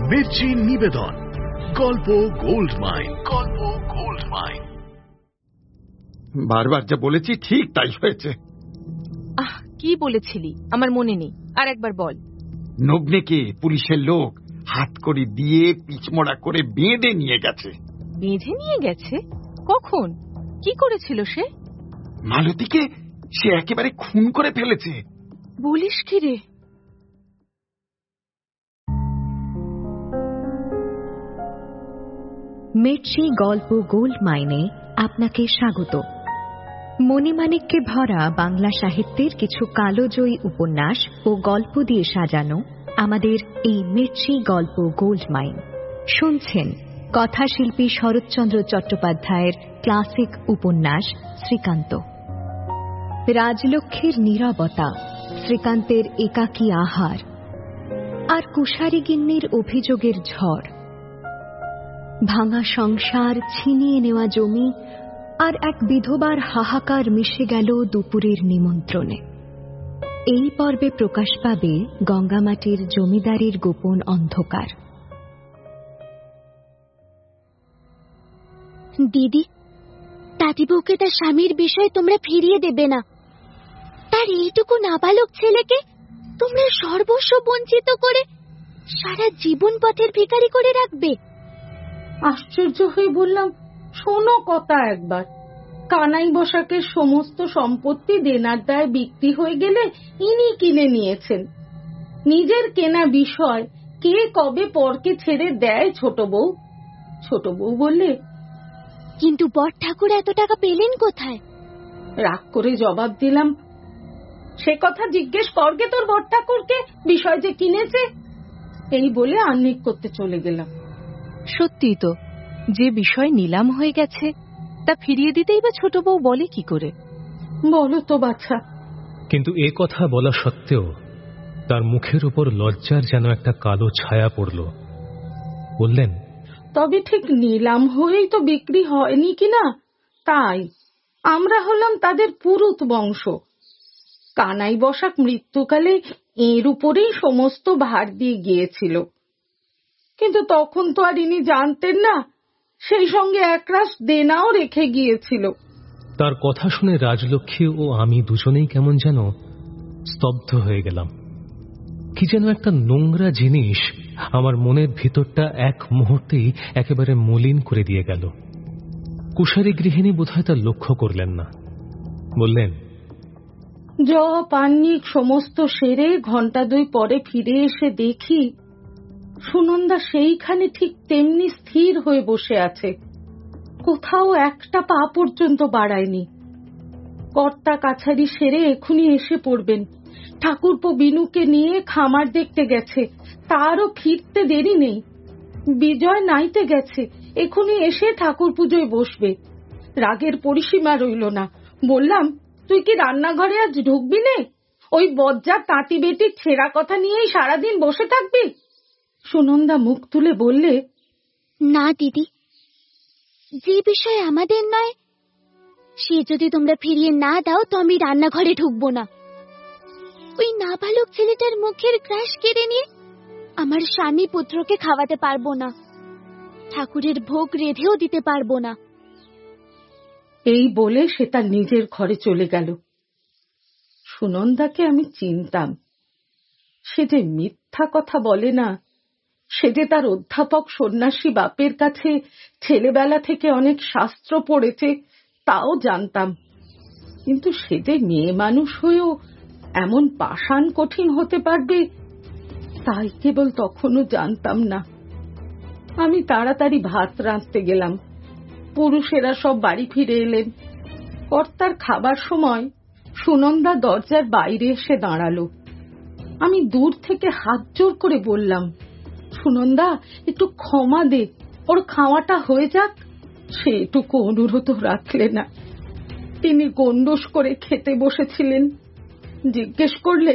মির্চি নিবেদন গল্প gold mine. গল্প গোল্ড মাইন। বারবার যা বলেছি ঠিক তাই হয়েছে। কি বলেছিলি আমার মনে নেই, আর একবার বল। নগ্নেকে পুলিশের লোক হাত করে দিয়ে পিছমোড়া করে বেঁধে নিয়ে গেছে। বেঁধে নিয়ে গেছে? কখন? কি করেছিল সে? মালতীকে সে একেবারে খুন করে ফেলেছে। বলিস কি রে? মির্চি গল্প গোল্ড মাইনে আপনাকে স্বাগত। মণিমাণিক্যে ভরা বাংলা সাহিত্যের কিছু কালোজয়ী উপন্যাস ও গল্প দিয়ে সাজানো আমাদের এই মির্চি গল্প গোল্ড মাইন। শুনছেন কথাশিল্পী শরৎচন্দ্র চট্টোপাধ্যায়ের ক্লাসিক উপন্যাস শ্রীকান্ত। রাজলক্ষ্মীর নীরবতা, শ্রীকান্তের একাকী আহার, আর কুশারী গিন্নির অভিযোগের ঝড়, ভাঙা সংসার, ছিনিয়ে নেওয়া জমি, আর এক বিধবার হাহাকার মিশে গেল দুপুরের নিমন্ত্রণে। এই পর্বে প্রকাশ পাবে গঙ্গামাটির জমিদারির গোপন অন্ধকার। দিদি, দাদিবউকে তার স্বামীর বিষয় তোমরা ফিরিয়ে দেবে না। তার এইটুকু নাবালক ছেলেকে তোমরা সর্বস্ব বঞ্চিত করে সারা জীবন পথের ভিখারি করে রাখবে? আশ্চর্য হয়ে বললাম, শোনো কথা একবার। কানাই বসাকের সমস্ত সম্পত্তি দেনার দায়ে বিক্রি হয়ে গেলে ইনি কিনে নিয়েছেন। নিজের কেনা বিষয় কে কবে পরকে ছেড়ে দেয় ছোট বউ? ছোট বউ বললে, কিন্তু বড় ঠাকুর এত টাকা পেলেন কোথায়? রাগ করে জবাব দিলাম, সে কথা জিজ্ঞেস করগে তোর বড় ঠাকুরকে, বিষয় যে কিনেছে। এই বলে আহ্নিক করতে চলে গেলাম। সত্যি তো, যে বিষয় নিলাম হয়ে গেছে তা ফিরিয়ে দিতেই বা ছোট বউ বলে কি করে? বলো তো বাছা। কিন্তু এ কথা বলা সত্ত্বেও তার মুখের উপর লজ্জার যেন একটা কালো ছায়া পড়ল। বললেন, তবে ঠিক নিলাম হয়েই তো বিক্রি হয়নি কিনা, তাই আমরা হলাম তাদের পুরুত বংশ। কানাই বসাক মৃত্যুকালে এর উপরেই সমস্ত ভার দিয়ে গিয়েছিল। কিন্তু তখন তো আর ইনি জানতেন না, সেই সঙ্গে একরাশ দেনাও রেখে গিয়েছিল। তার কথা শুনে রাজলক্ষ্মী ও আমি দুজনেই কেমন যেন স্তব্ধ হয়ে গেলাম। কি যেন একটা নোংরা জিনিস আমার মনের ভিতরটা এক মুহূর্তেই একেবারে মলিন করে দিয়ে গেল। কুশারী গৃহিণী বোধহয় তা লক্ষ্য করলেন না। বললেন, জপ আহ্নিক সমস্ত সেরে ঘন্টা দুই পরে ফিরে এসে দেখি সুনন্দা সেইখানে ঠিক তেমনি স্থির হয়ে বসে আছে, কোথাও একটা পা পর্যন্ত বাড়ায়নি। কর্তা কাছারি সেরে এখুনি এসে পড়বেন। ঠাকুরপো বিনুকে নিয়ে খামার দেখতে গেছে, তারও ফিরতে দেরি নেই। বিজয় নাইতে গেছে, এখুনি এসে ঠাকুর পুজোয় বসবে। রাগের পরিসীমা রইল না। বললাম, তুই কি রান্নাঘরে আজ ঢুকবি নে? ওই বজ্জার তাঁতি বেটির ছেঁড়া কথা নিয়েই সারাদিন বসে থাকবি? সুনন্দা মুখ তুলে বললে, না দিদি, যে বিষয় আমাদের নয় সে যদি তোমরা ফিরিয়ে না দাও তো আমি রান্নাঘরে ঢুকবো না। ওই নাবালক ছেলেটার মুখের গ্রাস কেড়ে নিয়ে আমার স্বামী পুত্রকে খাওয়াতে পারবো না, ঠাকুরের ভোগ রেঁধেও দিতে পারবো না। এই বলে সে তার নিজের ঘরে চলে গেল। সুনন্দাকে আমি চিনতাম। সে যে মিথ্যা কথা বলে না, সে যে তার অধ্যাপক সন্ন্যাসী বাপের কাছে ছেলেবেলা থেকে অনেক শাস্ত্র পড়েছে তাও জানতাম। কিন্তু সে যে মেয়ে মানুষ হয়েও এমন পাষাণ কঠিন হতে পারবে তাই কেবল তখনও জানতাম না। আমি তাড়াতাড়ি ভাত রাঁধতে গেলাম। পুরুষেরা সব বাড়ি ফিরে এলেন। কর্তার খাবার সময় সুনন্দা দরজার বাইরে এসে দাঁড়ালো। আমি দূর থেকে হাত জোর করে বললাম, সুনন্দা, একটু ক্ষমা দে, ওর খাওয়াটা হয়ে যাক। সে এটুকু অনুরোধ রাখলে না। তিনি গন্ডোস করে খেতে বসেছিলেন। জিজ্ঞেস করলে,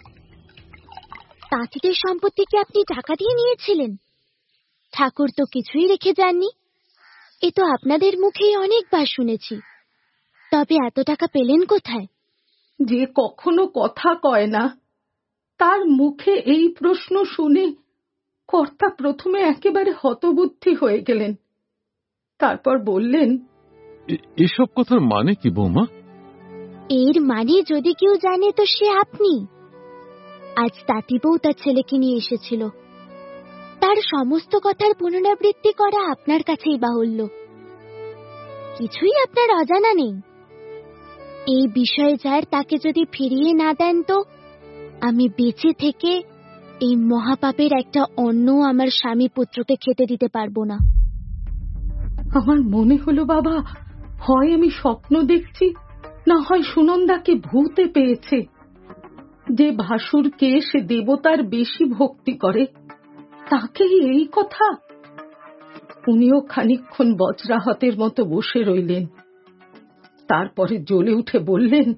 তাঁতিদের সম্পত্তি কি আপনি টাকা দিয়ে নিয়েছিলেন? ঠাকুর তো কিছুই রেখে যাননি, এ তো আপনাদের মুখেই অনেকবার শুনেছি। তবে এত টাকা পেলেন কোথায়? যে কখনো কথা কয় না তার মুখে এই প্রশ্ন শুনে কর্তা প্রথমে একেবারে হতবুদ্ধি হয়ে গেলেন, তারপর বললেন, এসব কথার মানে কি বৌমা? এর মানে যদি কেউ জানে তো সে আপনি। আজ তাঁতি বউ তার ছেলেকে নিয়ে এসেছিল, তার সমস্ত কথার পুনরাবৃত্তি করা আপনার কাছেই বাহুল্য। কিছুই আপনার অজানা নেই। এই বিষয়ে যার তাকে যদি ফিরিয়ে না দেন তো আমি বেঁচে থেকে এই মহাপাপের একটা অন্ন আমার স্বামী পুত্রকে খেতে দিতে পারবো না। আমার মনে হলো বাবা, হয় আমি স্বপ্ন দেখছি, না হয় সুনন্দাকে ভূতে পেয়েছে। যে ভাসুরকে সে দেবতার বেশি ভক্তি করে তাকেই এই কথা। উনিও খানিকক্ষণ বজ্রাহতের মতো বসে রইলেন, তারপরে জ্বলে উঠে বললেন,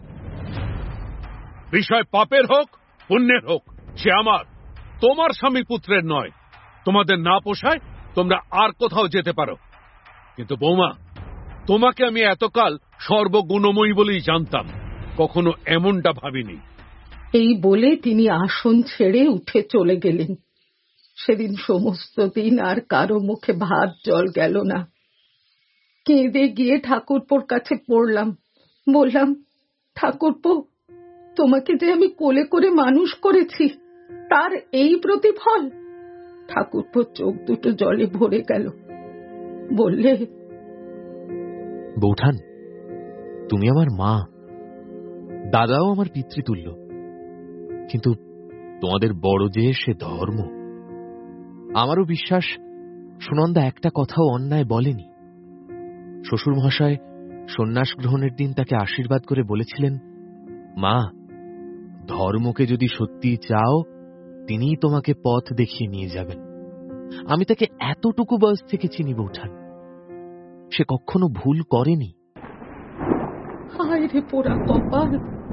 বিষয় পাপের হোক পুণ্যের হোক, সে আমার, তোমার স্বামী পুত্রের নয়। তোমাদের না পোষায় তোমরা আর কোথাও যেতে পারো, কিন্তু বৌমা, তোমাকে আমি এতকাল সর্বগুণময়ী বলেই জানতাম, কখনো এমনটা ভাবিনি। এই বলে তিনি আসন ছেড়ে উঠে চলে গেলেন। সেদিন সমস্ত দিন আর কারো মুখে ভাত জল গেল না। কেঁদে গিয়ে ঠাকুরপোর কাছে পড়লাম, বললাম, ঠাকুরপো, তোমাকে যে আমি কোলে করে মানুষ করেছি তার এই প্রতিফল। ঠাকুরপো চোখ দুটো জলে ভরে গেল, বললে, বৌঠান, তুমি আমার মা, দাদাও আমার পিতৃতুল্য, কিন্তু তোমাদের বড় যে সে ধর্ম। আমারও বিশ্বাস সুনন্দা একটা কথাও অন্যায় বলেনি। শ্বশুর মহাশয় সন্ন্যাস গ্রহণের দিন তাকে আশীর্বাদ করে বলেছিলেন, মা, ধর্মকে যদি সত্যি চাও তিনিই তোমাকে পথ দেখিয়ে নিয়ে যাবেন। আমি তাকে এতটুকু বয়স থেকে চিনি বৌঠান, সে কখনো ভুল করেনি। হায় রে পোড়া কপাল,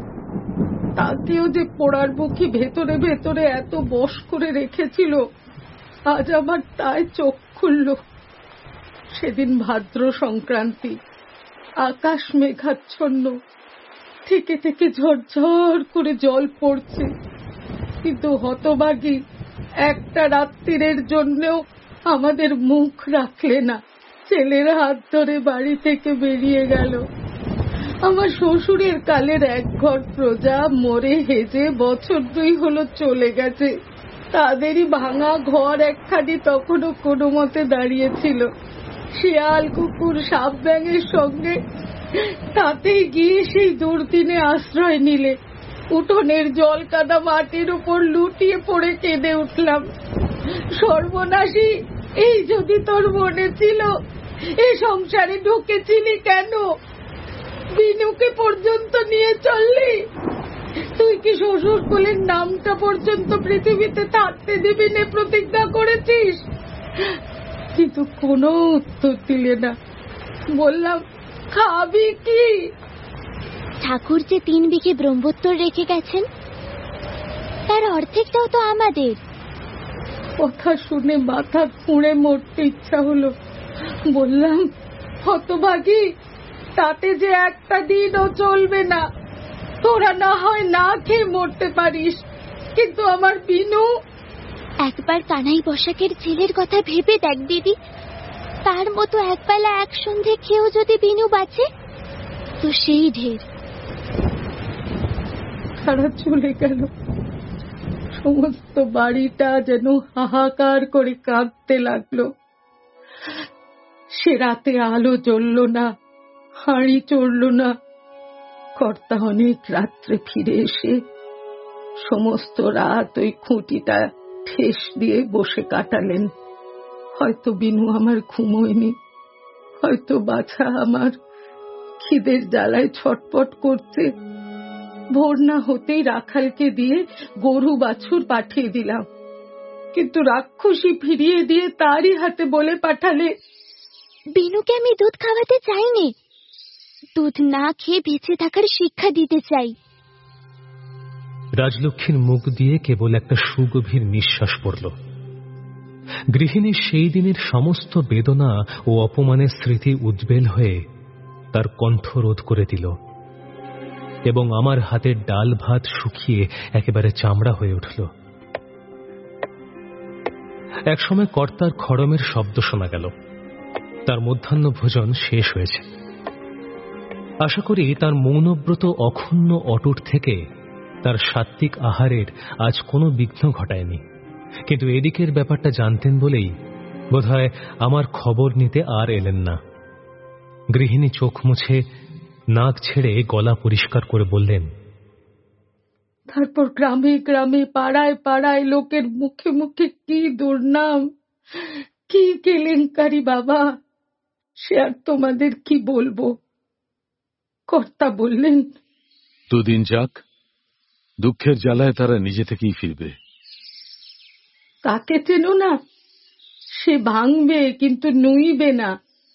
তাকেও যে পোড়ার মুখী ভেতরে ভেতরে এত বশ করে রেখেছিল, আজ আমার তাই চোখ খুলল। সেদিন ভাদ্র সংক্রান্তি, আকাশ মেঘাচ্ছন্ন, থেকে থেকে ঝরঝর করে জল পড়ছে, কিন্তু হতভাগী একটা রাত্রির জন্যও আমাদের মুখ রাখলে না। ছেলের হাত ধরে বাড়ি থেকে বেরিয়ে গেল। আমার শ্বশুরের কালের এক ঘর প্রজা মরে হেজে বছর 2 হলো চলে গেছে। তাদেরই ভাঙা ঘর একখানি তখনও কোনো মতে দাঁড়িয়েছিল। শিয়াল, কুকুর, সাপ ব্যাঙের সঙ্গে তাতেই গিয়ে সেই দুর্দিনে আশ্রয় নিলে। উঠোনের জল কাদা মাটির উপর লুটিয়ে পড়ে কেঁদে উঠলাম, সর্বনাশী, এই যদি তোর মনে ছিল, এ সংসারে ঢুকেছিলি কেন? বিনুকে পর্যন্ত নিয়ে চললি? তুই কি শ্বশুর কোলের নামটা পর্যন্ত পৃথিবীতে থাকতে দিবি না প্রতিজ্ঞা করেছিস? কিন্তু কোনো উত্তর দিলে না। বললাম, খাবি কি? ঠাকুর যে 3 বিঘে ব্রহ্মোত্তর রেখে গেছেন, তার অর্ধেকটাও তো আমাদের। কথা শুনে মাথা খুঁড়ে মরতে ইচ্ছা হলো। বললাম, হতভাগী, তাতে যে একটা দিনও চলবে না। তোরা না হয় না খেয়ে মরতে পারিস, কিন্তু আমার বিনু। একবার কানাই বসাকের ছেলের কথা ভেবে দেখ দিদি, তার মতো একবেলা এক সন্ধে খেয়েও যদি বিনু বাঁচে তো সেই ঢের। তারা চলে গেল। সমস্ত বাড়িটা যেন হাহাকার করে কাঁদতে লাগলো। সে রাতে আলো জ্বলল না, হাঁড়ি চড়ল না। কর্তা অনেক রাত্রে ফিরে এসে সমস্ত রাত ওই খুঁটিটা ঠেস দিয়ে বসে কাটালেন। হয়তো বিনু আমার ঘুমোয়নি, হয়তো বাছা আমার খিদের জ্বালায় ছটপট করছে। ভোর না হতেই রাখালকে দিয়ে গরু বাছুর পাঠিয়ে দিলাম, কিন্তু রাক্ষসী ফিরিয়ে দিয়ে তারই হাতে বলে পাঠালে, বিনুকে আমি দুধ খাওয়াতে চাইনি, দুধ না খেয়ে বেঁচে থাকার শিক্ষা দিতে চাই। রাজলক্ষ্মীর মুখ দিয়ে কেবল একটা সুগভীর নিঃশ্বাস পড়ল। গৃহিণীর সেই দিনের সমস্ত বেদনা ও অপমানের স্মৃতি উদ্বেল হয়ে তার কণ্ঠ রোধ করে দিল, এবং আমার হাতের ডাল ভাত শুকিয়ে একেবারে চামড়া হয়ে উঠল। একসময় কর্তার খড়মের শব্দ শোনা গেল। তার মধ্যাহ্ন ভোজন শেষ হয়েছে। আশা করি তার মৌনব্রত অক্ষুণ্ণ অটুট থেকে তার সাত্ত্বিক আহারের আজ কোনো বিঘ্ন ঘটায়নি। কিন্তু এদিকের ব্যাপারটা জানতেন বলেই বোধহয় আমার খবর নিতে আর এলেন না। গৃহিণী চোখ মুছে নাক ছেড়ে গলা পরিষ্কার করে বললেন, তারপর গ্রামে গ্রামে পাড়ায় পাড়ায় লোকের মুখে মুখে কি দুর্নাম, কি কেলেঙ্কারি বাবা, সে আর তোমাদের কি বলবো। কর্তা বললেন, দুদিন যাক, দুঃখের জ্বালায় তারা নিজে থেকেই ফিরবে। তাকে চেনো না? সে ভাঙবে কিন্তু নুইবে না।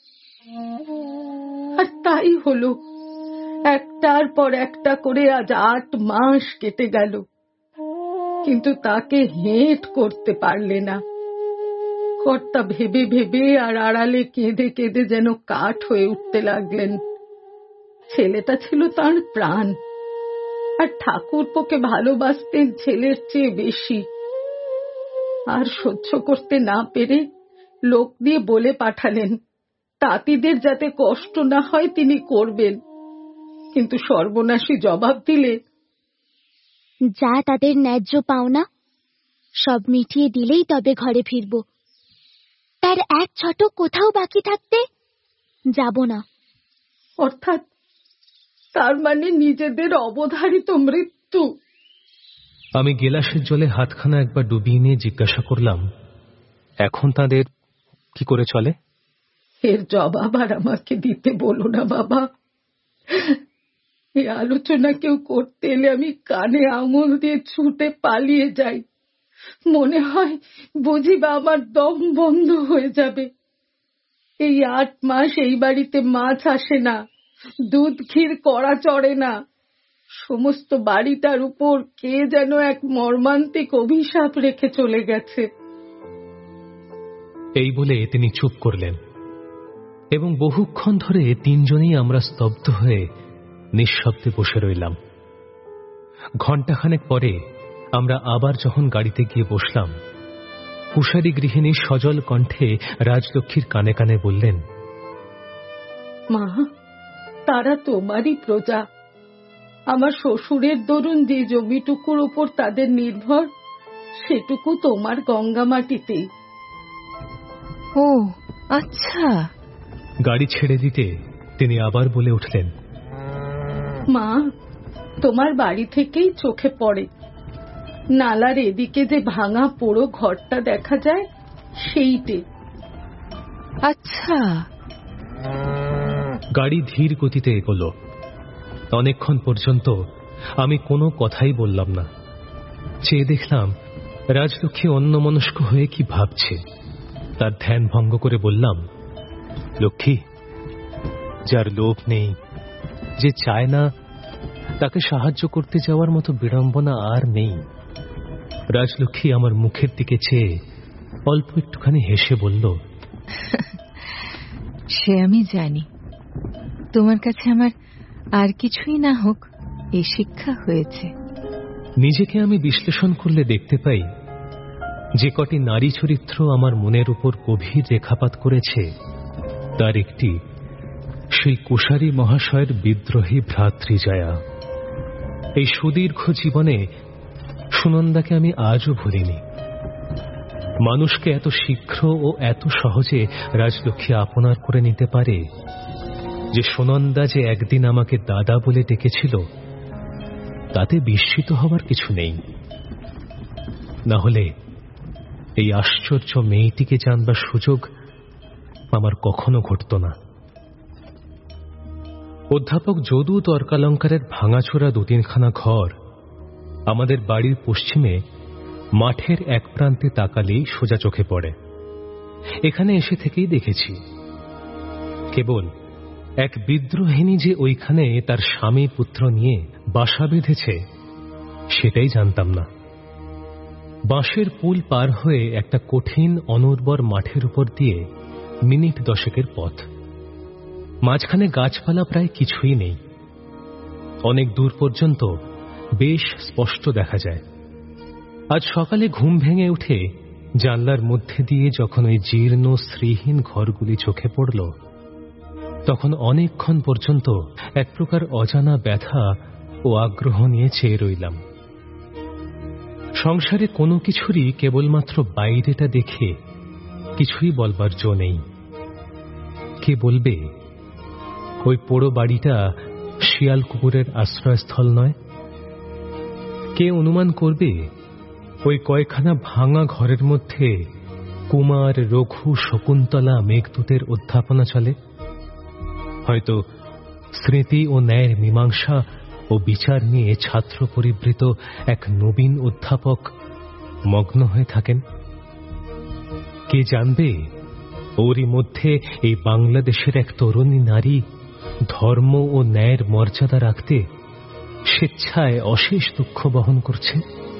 আর তাই হলো। একটার পর একটা করে আজ 8 মাস কেটে গেল, কিন্তু তাকে হেঁট করতে পারলে না। কর্তা ভেবে ভেবে আর আড়ালে কেঁদে কেঁদে যেন কাঠ হয়ে উঠতে লাগলেন। ছেলেটা ছিল তার প্রাণ, আর ঠাকুরপোকে ভালোবাসতেন ছেলের চেয়ে বেশি। আর সহ্য করতে না পেরে লোক দিয়ে বলে পাঠালেন তাঁতিদের যাতে কষ্ট না হয় তিনি করবেন। কিন্তু সর্বনাশী জবাব দিলে, যা তাদের ন্যায্য পাওনা সব মিটিয়ে দিলেই তবে ঘরে ফিরব, তার এক ছটক কোথাও বাকি থাকতে যাব না। অর্থাৎ তার মানে নিজেদের অবধারিত মৃত্যু। আমি গেলাসের জলে হাতখানা একবার ডুবিয়ে নিয়ে জিজ্ঞাসা করলাম, এখন তাদের কি করে চলে? এর জবাব আর আমাকে দিতে বলো না বাবা। এই আলোচনা কেউ করতে এলে আমি কানে আঙুল দিয়ে ছুটে পালিয়ে যাই। মনে হয় বুঝি বা আমার দম বন্ধ হয়ে যাবে। এই 8 মাস এই বাড়িতে মাছ আসে না, দুধ ক্ষীর কড়া চড়ে না। সমস্ত বাড়িটার উপর কে যেন এক মর্মান্তিক অভিশাপ রেখে চলে গেছে। এই বলে তিনি চুপ করলেন এবং বহুক্ষণ ধরে তিনজনেই আমরা স্তব্ধ হয়ে নিঃশব্দে বসে রইলাম। ঘণ্টাখানেক পরে আমরা আবার যখন গাড়িতে গিয়ে বসলাম, কুশারী গৃহিণী সজল কণ্ঠে রাজলক্ষ্মীর কানে কানে বললেন, মা, তারা তোমারই প্রজা। আমার শ্বশুরের দরুন যে জমিটুকুর উপর তাদের নির্ভর, সেটুকু তোমার গঙ্গা মাটিতেই। ও আচ্ছা। গাড়ি ছেড়ে দিতে তিনি আবার বলে উঠলেন, মা, তোমার বাড়ি থেকেই চোখে পড়ে নালার এদিকে যে ভাঙা পোড়ো ঘরটা দেখা যায়, সেইটে। আচ্ছা। গাড়ি ধীর গতিতে এগোলো। অনেকক্ষণ পর্যন্ত আমি কোনো কথাই বললাম না। চেয়ে দেখলাম রাজলক্ষ্মী অন্যমনস্ক হয়ে কি ভাবছে। তার ধ্যান ভঙ্গ করে বললাম, লক্ষ্মী, যার লোভ নেই, যে চায় না, তাকে সাহায্য করতে যাওয়ার মতো বিড়ম্বনা আর নেই। রাজলক্ষ্মী আমার মুখের দিকে চেয়ে অল্প একটুখানি হেসে বলল, সে আমি জানি। তোমার কাছে আমার আর কিছুই না হোক, এই শিক্ষা হয়েছে। নিজেকে আমি বিশ্লেষণ করলে দেখতে পাই, যে কটি নারী চরিত্র আমার মনের উপর গভীর রেখাপাত করেছে, তার একটি সেই কুশারী মহাশয়ের বিদ্রোহী ভ্রাতৃজয়া। এই সুদীর্ঘ জীবনে সুনন্দাকে আমি আজও ভুলিনি। মানুষকে এত শীঘ্র ও এত সহজে রাজলক্ষ্মী আপনার করে নিতে পারে, যে সুনন্দা যে একদিন আমাকে দাদা বলে ডেকেছিল, তাতে বিস্মিত হবার কিছু নেই। না হলে এই আশ্চর্য মেয়েটিকে জানবার সুযোগ আমার কখনো ঘটত না। অধ্যাপক যদু তর্কালঙ্কারের ভাঙাচোরা 2-3খানা ঘর আমাদের বাড়ির পশ্চিমে মাঠের এক প্রান্তে তাকালেই সোজা চোখে পড়ে। এখানে এসে থেকেই দেখেছি। কেবল এক বিদ্রোহিণী যে ওইখানে তার স্বামী পুত্র নিয়ে বাসা বেঁধেছে, সেটাই জানতাম না। বাঁশের পুল পার হয়ে একটা কঠিন অনুর্বর মাঠের উপর দিয়ে মিনিট 10-এর পথ। মাঝখানে গাছপালা প্রায় কিছুই নেই। অনেক দূর পর্যন্ত বেশ স্পষ্ট দেখা যায়। আজ সকালে ঘুম ভেঙে উঠে জানলার মধ্যে দিয়ে যখন ওই জীর্ণ শ্রীহীন ঘরগুলি চোখে পড়ল, তখন অনেকক্ষণ পর্যন্ত এক প্রকার অজানা ব্যথা ও আগ্রহ নিয়ে চেয়ে রইলাম। সংসারে কোনো কিছুরই কেবলমাত্র বাইরেটা দেখে কিছুই বলবার জো নেই। কে বলবে ওই পোড়ো বাড়িটা শিয়াল কুকুরের আশ্রয়স্থল নয়? কে অনুমান করবে ওই কয়খানা ভাঙা ঘরের মধ্যে কুমার, রঘু, শকুন্তলা, মেঘদূতের অধ্যাপনা চলে? হয়তো স্মৃতি ও ন্যায়ের মীমাংসা ও বিচার নিয়ে ছাত্র পরিবৃত এক নবীন অধ্যাপক মগ্ন হয়ে থাকেন। কে জানবে ওরই মধ্যে এই বাংলাদেশের এক তরুণী নারী ধর্ম ও ন্যায়ের মর্যাদা রাখতে স্বেচ্ছায় অশেষ দুঃখ বহন করছে।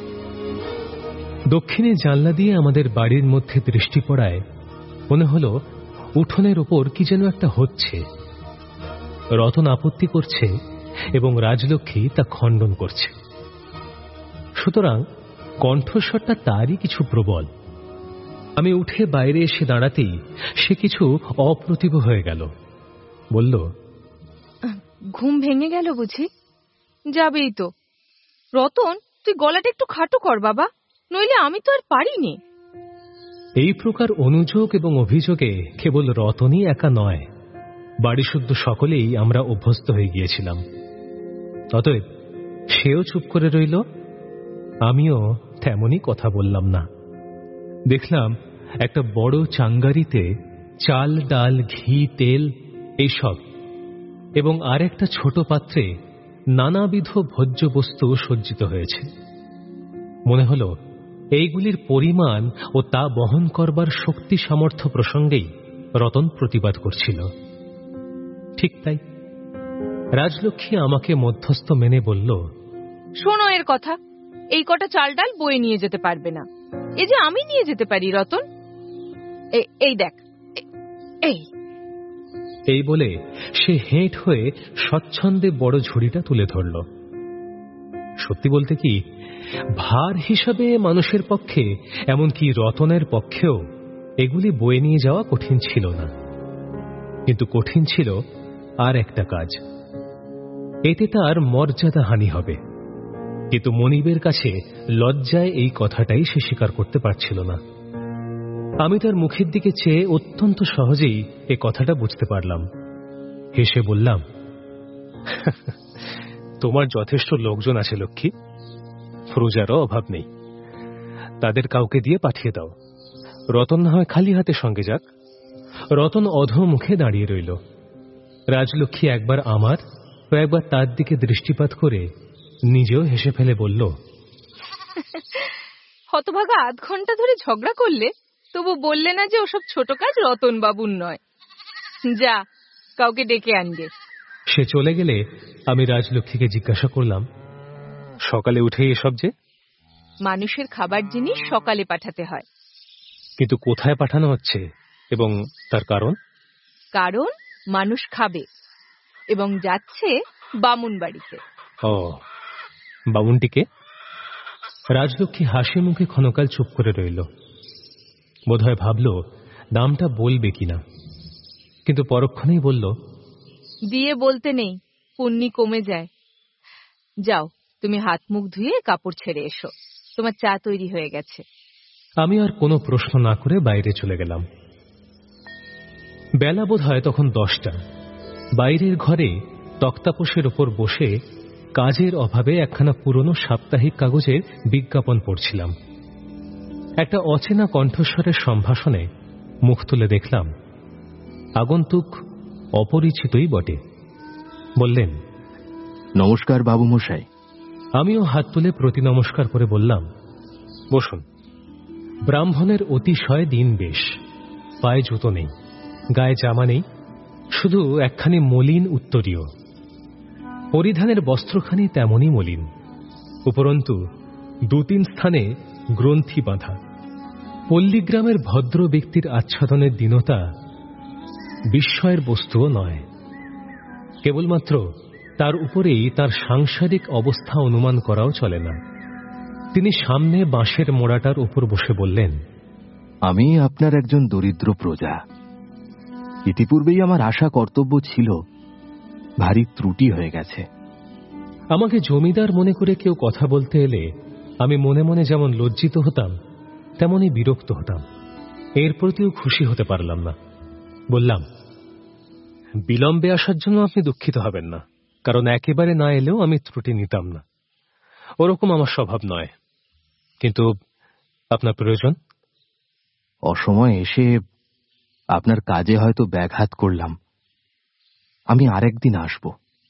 দক্ষিণে জানলা দিয়ে আমাদের বাড়ির মধ্যে দৃষ্টি পড়ায় মনে হলো উঠোনের ওপর কি যেন একটা হচ্ছে। রতন আপত্তি করছে এবং রাজলক্ষ্মী তা খণ্ডন করছে। সুতরাং কণ্ঠস্বরটা তারই কিছু প্রবল। আমি উঠে বাইরে এসে দাঁড়াতেই সে কিছু অপ্রতিভ হয়ে গেল। বলল, ঘুম ভেঙে গেল বুঝি? যাবেই তো। রতন, তুই গলাটা একটু খাটো কর বাবা, নইলে আমি তো আর পারিনি। এই প্রকার অনুযোগ এবং অভিযোগে কেবল রতনই একা নয়, বাড়িশুদ্ধ সকলেই আমরা অভ্যস্ত হয়ে গিয়েছিলাম। অতএব সেও চুপ করে রইল, আমিও তেমনই কথা বললাম না। দেখলাম একটা বড় চাঙ্গারিতে চাল, ডাল, ঘি, তেল এইসব এবং আর একটা ছোট পাত্রে নানাবিধ ভোজ্য বস্তু সজ্জিত হয়েছে। মনে হল এইগুলির পরিমাণ ও তা বহন করবার শক্তি সামর্থ্য প্রসঙ্গেই রতন প্রতিবাদ করছিল। ঠিক তাই। রাজলক্ষ্মী আমাকে মধ্যস্থ মেনে বলল, শোনো এর কথা, এই কটা চাল ডাল বয়ে নিয়ে যেতে পারবে না। এ যে আমি নিয়ে যেতে পারি রতন, এই দেখ, এই বলে সে হেঁট হয়ে স্বচ্ছন্দে বড় ঝুড়িটা তুলে ধরল। সত্যি বলতে কি, ভার হিসাবে মানুষের পক্ষে, এমনকি রতনের পক্ষেও এগুলি বয়ে নিয়ে যাওয়া কঠিন ছিল না। কিন্তু কঠিন ছিল আর একটা কাজ। এতে তার মর্যাদা হানি হবে। কিন্তু মনিবের কাছে লজ্জায় এই কথাটাই সে স্বীকার করতে পারছিল না। আমি তার মুখের দিকে চেয়ে অত্যন্ত সহজেই এ কথাটা বুঝতে পারলাম। হেসে বললাম, তোমার যথেষ্ট লোকজন আছে লক্ষ্মী, প্রজারও অভাব নেই। তাদের কাউকে দিয়ে পাঠিয়ে দাও। রতন না হয় খালি হাতে সঙ্গে যাক। রতন অধোমুখে দাঁড়িয়ে রইল। রাজলক্ষ্মী একবার আমার ও একবার তার দিকে দৃষ্টিপাত করে নিজেও হেসে ফেলে বলল, হতভাগা আধ ঘন্টা ধরে ঝগড়া করলে, তবু বললে না যে ওসব ছোট কাজ রতন বাবুর নয়। যা, কাউকে ডেকে আনবে। সে চলে গেলে আমি রাজলক্ষ্মীকে জিজ্ঞাসা করলাম, সকালে উঠেই এসব যে? মানুষের খাবার জিনিস সকালে পাঠাতে হয়। কিন্তু কোথায় পাঠানো হচ্ছে এবং তার কারণ? কারণ মানুষ খাবে এবং যাচ্ছে বামুন বাড়িতে। ও, বামুনটিকে? রাজলক্ষ্মী হাসি মুখে ক্ষণকাল চুপ করে রইল। বোধহয় ভাবল নামটা বলবে কিনা, কিন্তু পরক্ষণেই বলল, দিয়ে বলতে নেই, পুণ্যি কমে যায়। যাও, তুমি হাত মুখ ধুয়ে কাপড় ছেড়ে এসো, তোমার চা তৈরি হয়ে গেছে। আমি আর কোনো প্রশ্ন না করে বাইরে চলে গেলাম। বেলা বোধহয় তখন 10টা। বাইরের ঘরে তক্তাপোষের ওপর বসে কাজের অভাবে একখানা পুরনো সাপ্তাহিক কাগজের বিজ্ঞাপন পড়ছিলাম। একটা অচেনা কণ্ঠস্বরের সম্ভাষণে মুখ তুলে দেখলাম আগন্তুক অপরিচিতই বটে। বললেন, নমস্কার বাবু মশাই। আমিও হাত তুলে প্রতি নমস্কার করে বললাম, বসুন। ব্রাহ্মণের অতিশয় দিন বেশ। পায়ে জুতো নেই, গায়ে জামা নেই, শুধু একখানি মলিন উত্তরীয়। পরিধানের বস্ত্রখানি তেমনই মলিন, উপরন্তু 2-3 স্থানে গ্রন্থি বাঁধা। পল্লীগ্রামের ভদ্র ব্যক্তির আচ্ছাদনের দীনতা বিস্ময়ের বস্তুও নয়। কেবলমাত্র তার উপরেই তার সাংসারিক অবস্থা অনুমান করাও চলে না। তিনি সামনে বাঁশের মোড়াটার উপর বসে বললেন, আমি আপনার একজন দরিদ্র প্রজা। ইতিপূর্বেই আমার আশা কর্তব্য ছিল, ভারী ত্রুটি হয়ে গেছে। আমাকে জমিদার মনে করে কেউ কথা বলতে এলে আমি মনে মনে যেমন লজ্জিত হতাম, তেমনই বিরক্ত হতাম। এর প্রতিও খুশি হতে পারলাম না। বললাম, বিলম্বে আসার জন্য আপনি দুঃখিত হবেন না, কারণ একেবারে না এলেও আমি ত্রুটি নিতাম না। ওরকম আমার স্বভাব নয়। কিন্তু আপনার প্রয়োজন? অসময়ে এসে আপনার কাজে হয়তো ব্যাঘাত করলাম, আমি আরেকদিন আসব।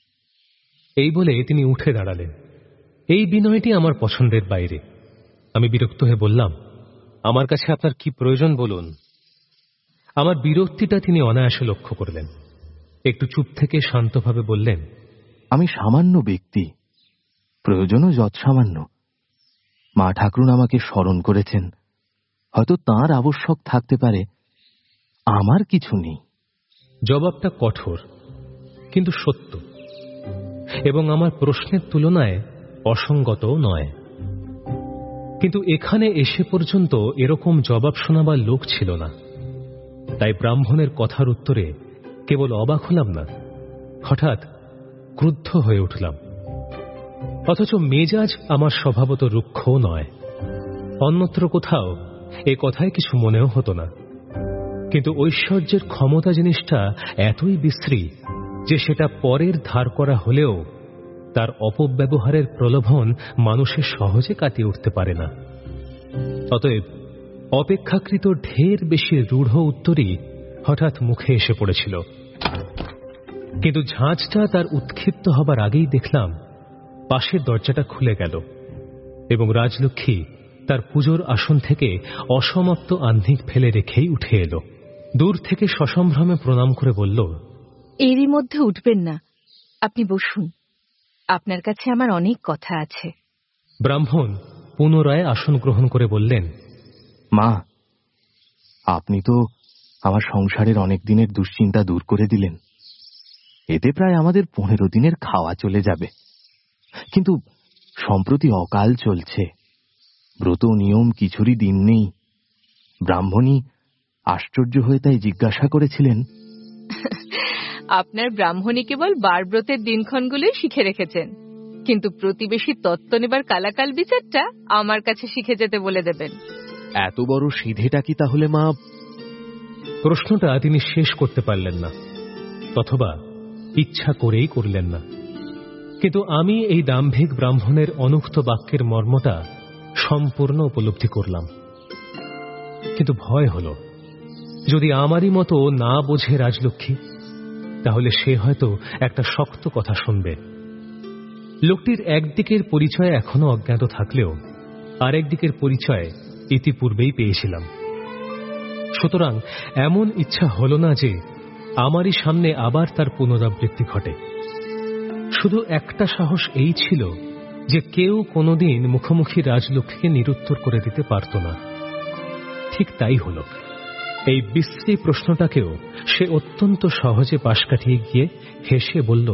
এই বলে তিনি উঠে দাঁড়ালেন। এই বিনয়টি আমার পছন্দের বাইরে। আমি বিরক্ত হয়ে বললাম, আমার কাছে আপনার কি প্রয়োজন বলুন। আমার বিরক্তিটা তিনি অনায়াসে লক্ষ্য করলেন। একটু চুপ থেকে শান্তভাবে বললেন, আমি সামান্য ব্যক্তি, প্রয়োজনও যৎসামান্য। মা ঠাকুরুন আমাকে স্মরণ করেছেন, হয়তো তাঁর আবশ্যক থাকতে পারে, আমার কিছু নেই। জবাবটা কঠোর কিন্তু সত্য, এবং আমার প্রশ্নের তুলনায় অসঙ্গতও নয়। কিন্তু এখানে এসে পর্যন্ত এরকম জবাব শোনাবার লোক ছিল না। তাই ব্রাহ্মণের কথার উত্তরে কেবল অবাক হলাম না, হঠাৎ ক্রুদ্ধ হয়ে উঠলাম। অথচ মেজাজ আমার স্বভাবত রুক্ষও নয়। অন্যত্র কোথাও এ কথায় কিছু মনেও হতো না। কিন্তু ঐশ্বর্যের ক্ষমতা জিনিসটা এতই বিশ্রী যে সেটা পরের ধার করা হলেও তার অপব্যবহারের প্রলোভন মানুষের সহজে কাটিয়ে উঠতে পারে না। অতএব অপেক্ষাকৃত ঢের বেশি রূঢ় উত্তরই হঠাৎ মুখে এসে পড়েছিল। কিন্তু ঝাঁঝটা তার উৎক্ষিপ্ত হবার আগেই দেখলাম পাশের দরজাটা খুলে গেল এবং রাজলক্ষ্মী তার পুজোর আসন থেকে অসমাপ্ত আহ্নিক ফেলে রেখেই উঠে এলো। দূর থেকে সসম্ভ্রমে প্রণাম করে বলল, এরই মধ্যে উঠবেন না, আপনি বসুন, আপনার কাছে আমার অনেক কথা আছে। ব্রাহ্মণ পুনরায় আসন গ্রহণ করে বললেন, মা, আপনি তো আমার সংসারের অনেক দিনের দুশ্চিন্তা দূর করে দিলেন। এতে প্রায় আমাদের 15 দিনের খাওয়া চলে যাবে। কিন্তু সম্প্রতি অকাল চলছে, ব্রত নিয়ম কিছুরই দিন নেই। ব্রাহ্মণী আশ্চর্য হয়ে তাই জিজ্ঞাসা করেছিলেন, আপনার ব্রাহ্মণী কেবল বারব্রতের দিনক্ষণগুলোই শিখে রেখেছেন, কিন্তু প্রতিবেশী তত্ত্ব নেবার কালাকাল বিচারটা আমার কাছে শিখে যেতে বলে দেবেন। এত বড় সিধেটা কি তাহলে মা? প্রশ্নটা তিনি শেষ করতে পারলেন না, অথবা ইচ্ছা করেই করলেন না। কিন্তু আমি এই দাম্ভিক ব্রাহ্মণের অনুক্ত বাক্যের মর্মটা সম্পূর্ণ উপলব্ধি করলাম। কিন্তু ভয় হল, যদি আমারই মতো না বোঝে রাজলক্ষ্মী, তাহলে সে হয়তো একটা শক্ত কথা শুনবে। লোকটির একদিকের পরিচয় এখনো অজ্ঞাত থাকলেও আরেকদিকের পরিচয় ইতিপূর্বেই পেয়েছিলাম। সুতরাং এমন ইচ্ছা হল না যে আমারই সামনে আবার তার পুনরাবৃত্তি ঘটে। শুধু একটা সাহস এই ছিল যে কেউ কোনোদিন মুখোমুখি রাজলক্ষ্মীকে নিরুত্তর করে দিতে পারত না। ঠিক তাই হল। এই বিশ্রী প্রশ্নটাকেও সে অত্যন্ত সহজে পাশ কাটিয়ে গিয়ে হেসে বলল,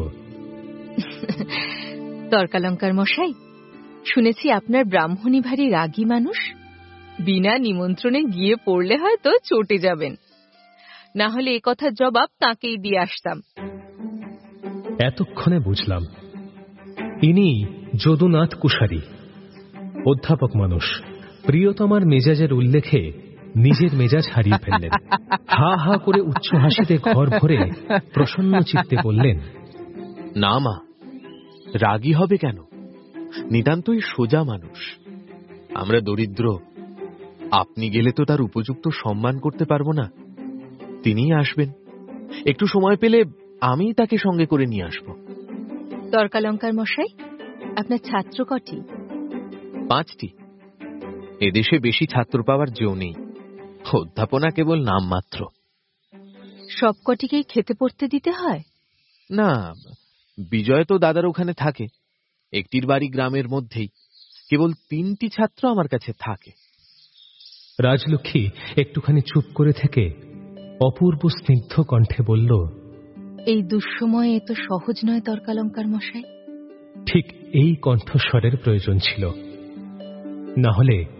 তর্কালঙ্কার মশাই, শুনেছি আপনার ব্রাহ্মণী ভারী রাগী মানুষ। বিনা নিমন্ত্রণে গিয়ে পড়লে হয়তো চটে যাবেন, না হলে এ কথার জবাব তাঁকেই দিয়ে আসতাম। এতক্ষণে বুঝলাম ইনি যদুনাথ কুশারী, অধ্যাপক মানুষ। প্রিয়তমার মেজাজের উল্লেখে নিজের মেজাজ হারিয়ে ফেললেন। হা হা করে উচ্চ হাসিতে ঘর ভরে প্রসন্ন চিত্তে বললেন, না মা, রাগী হবে কেন? নিতান্তই সোজা মানুষ। আমরা দরিদ্র, আপনি গেলে তো তার উপযুক্ত সম্মান করতে পারবো না। তিনিই আসবেন, একটু সময় পেলে আমি তাকে সঙ্গে করে নিয়ে আসব। তর্কালঙ্কার মশাই, আপনার ছাত্র কটি? 5টি। এদেশে বেশি ছাত্র পাওয়ার জো নেই, অধ্যাপনা কেবল নাম মাত্র। সব কটিকেই খেতে পড়তে দিতে হয়? না, বিজয় তো দাদার ওখানে থাকে, একটির বাড়ি গ্রামের মধ্যেই। কেবল 3টি ছাত্র আমার কাছে থাকে। রাজলক্ষ্মী একটুখানি চুপ করে থেকে অপূর্ব স্নিগ্ধ কণ্ঠে বলল, এই দুঃসময়ে এ তো সহজ নয় তর্কালঙ্কার মশাই। ঠিক এই কণ্ঠস্বরের প্রয়োজন ছিল, না হলে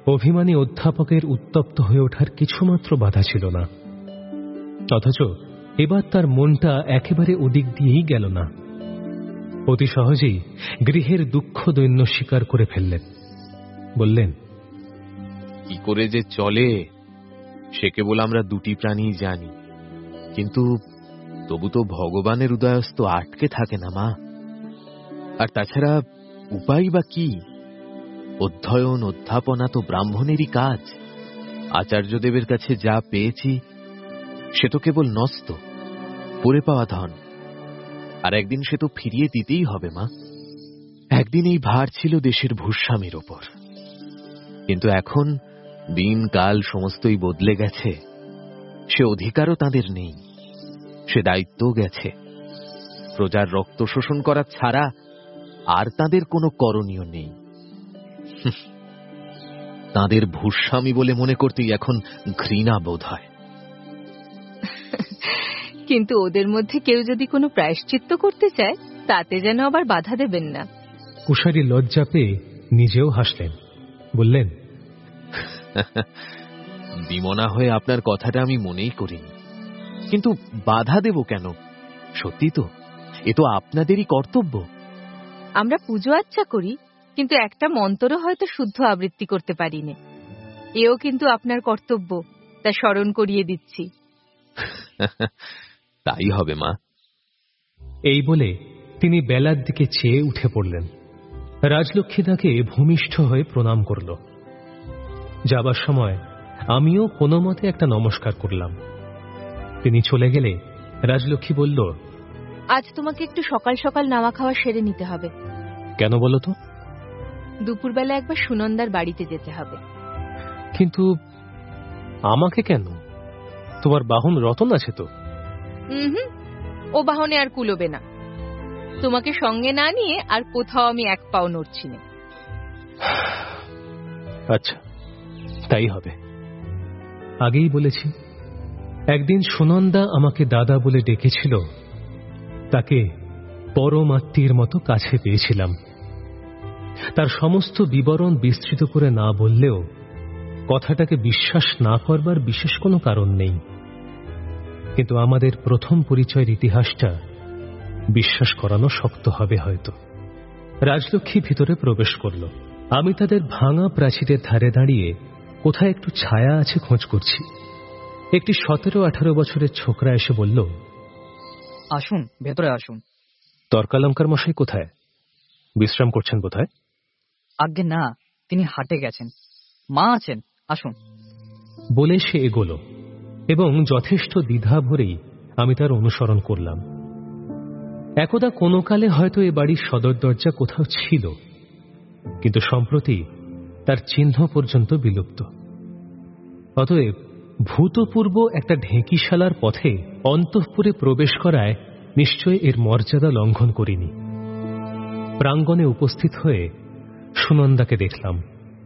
অভিমানী অধ্যাপকের উত্তপ্ত হয়ে ওঠার কিছুমাত্র বাধা ছিল না। অথচ এবার তার মনটা একেবারে ওদিক দিয়েই গেল না। অতি সহজেই গৃহের দুঃখ দৈন্য স্বীকার করে ফেললেন। বললেন, কি করে যে চলে সে কেবল আমরা দুটি প্রাণী জানি, কিন্তু তবু তো ভগবানের উদয়স্ত আটকে থাকে না মা। আর তাছাড়া উপায় বা কি? অধ্যয়ন অধ্যাপনা তো ব্রাহ্মণেরই কাজ। আচার্যদেবের কাছে যা পেয়েছি সে তো কেবল নস্ত, পড়ে পাওয়া ধন। আর একদিন সে তো ফিরিয়ে দিতেই হবে মা। একদিন এই ভার ছিল দেশের ভূস্বামীর ওপর, কিন্তু এখন দিন কাল সমস্তই বদলে গেছে। সে অধিকারও তাদের নেই, সে দায়িত্বও গেছে। প্রজার রক্ত শোষণ করা ছাড়া আর তাদের কোনো করণীয় নেই। তাদের ভূস্বামী বলে মনে করতেই এখন ঘৃণা বোধ হয়। কিন্তু ওদের মধ্যে কেউ যদি কোনো প্রায়শ্চিত্ত করতে চায়, তাতে যেন আবার বাধা দেবেন না। কুশারী লজ্জা পেয়ে নিজেও হাসলেন। বললেন, বিমনা হয়ে আপনার কথাটা আমি মনেই করিনি, কিন্তু বাধা দেব কেন? সত্যি তো, এ তো আপনাদেরই কর্তব্য। আমরা পুজো আচ্ছা করি, কিন্তু একটা মন্ত্রও হয়তো শুদ্ধ আবৃত্তি করতে পারি না। এও কিন্তু আপনার কর্তব্য, তা স্মরণ করিয়ে দিচ্ছি। তাই হবে মা। এই বলে তিনি বেলার দিকে চেয়ে উঠে পড়লেন। রাজলক্ষ্মী তাকে ভূমিষ্ঠ হয়ে প্রণাম করল। যাবার সময় আমিও কোনো মতে একটা নমস্কার করলাম। তিনি চলে গেলে রাজলক্ষ্মী বলল, আজ তোমাকে একটু সকাল সকাল নাওয়া খাওয়া সেরে নিতে হবে। কেন বলো তো? দুপুরবেলা একবার সুনন্দার বাড়িতে যেতে হবে। কিন্তু আমাকে কেন? তোমার বাহন রতন আছে তো। ও বাহনে আর কুলোবে না। তোমাকে সঙ্গে না নিয়ে আর কোথাও আমি এক পাও নড়ছি না। আচ্ছা, তাই হবে। আগেই বলেছি, একদিন সুনন্দা আমাকে দাদা বলে ডেকেছিল। তাকে পরমাত্মীর মতো কাছে পেয়েছিলাম। তার সমস্ত বিবরণ বিস্তৃত করে না বললেও কথাটাকে বিশ্বাস না করবার বিশেষ কোনো কারণ নেই। কিন্তু আমাদের প্রথম পরিচয়ের ইতিহাসটা বিশ্বাস করানো শক্ত হবে হয়তো। রাজলক্ষ্মী ভিতরে প্রবেশ করল। আমি তাদের ভাঙা প্রাচীরের ধারে দাঁড়িয়ে কোথায় একটু ছায়া আছে খোঁজ করছি। একটি 17-18 বছরের ছোকরা এসে বলল, আসুন, ভেতরে আসুন। তর্কালঙ্কার মশাই কোথায়? বিশ্রাম করছেন বোধহয়। আজ্ঞে না, তিনি হাটে গেছেন। মা আছেন, আসুন। বলে সে এগোল এবং যথেষ্ট দ্বিধা ভরেই আমি তার অনুসরণ করলাম। একদা কোনো কালে হয়তো এ বাড়ির সদর দরজা কোথাও ছিল, কিন্তু সম্প্রতি তার চিহ্ন পর্যন্ত বিলুপ্ত। অতএব ভূতপূর্ব একটা ঢেঁকিশালার পথে অন্তঃপুরে প্রবেশ করায় নিশ্চয় এর মর্যাদা লঙ্ঘন করিনি। প্রাঙ্গণে উপস্থিত হয়ে সুনন্দাকে দেখলাম।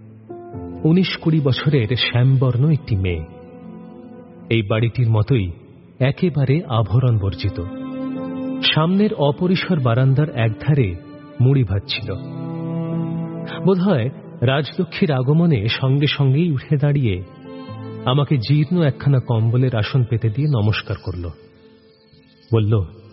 19-20 বছরের শ্যামবর্ণ একটি মেয়ে। এই বাড়িটির মতোই একেবারে আভরণ বর্জিত। সামনের অপরিসর বারান্দার একধারে মুড়ি ভাজছিল। বোধহয় রাজলক্ষ্মীর আগমনে সঙ্গে সঙ্গেই উঠে দাঁড়িয়ে আমাকে জীর্ণ একখানা কম্বলের আসন পেতে দিয়ে নমস্কার করল। বলল,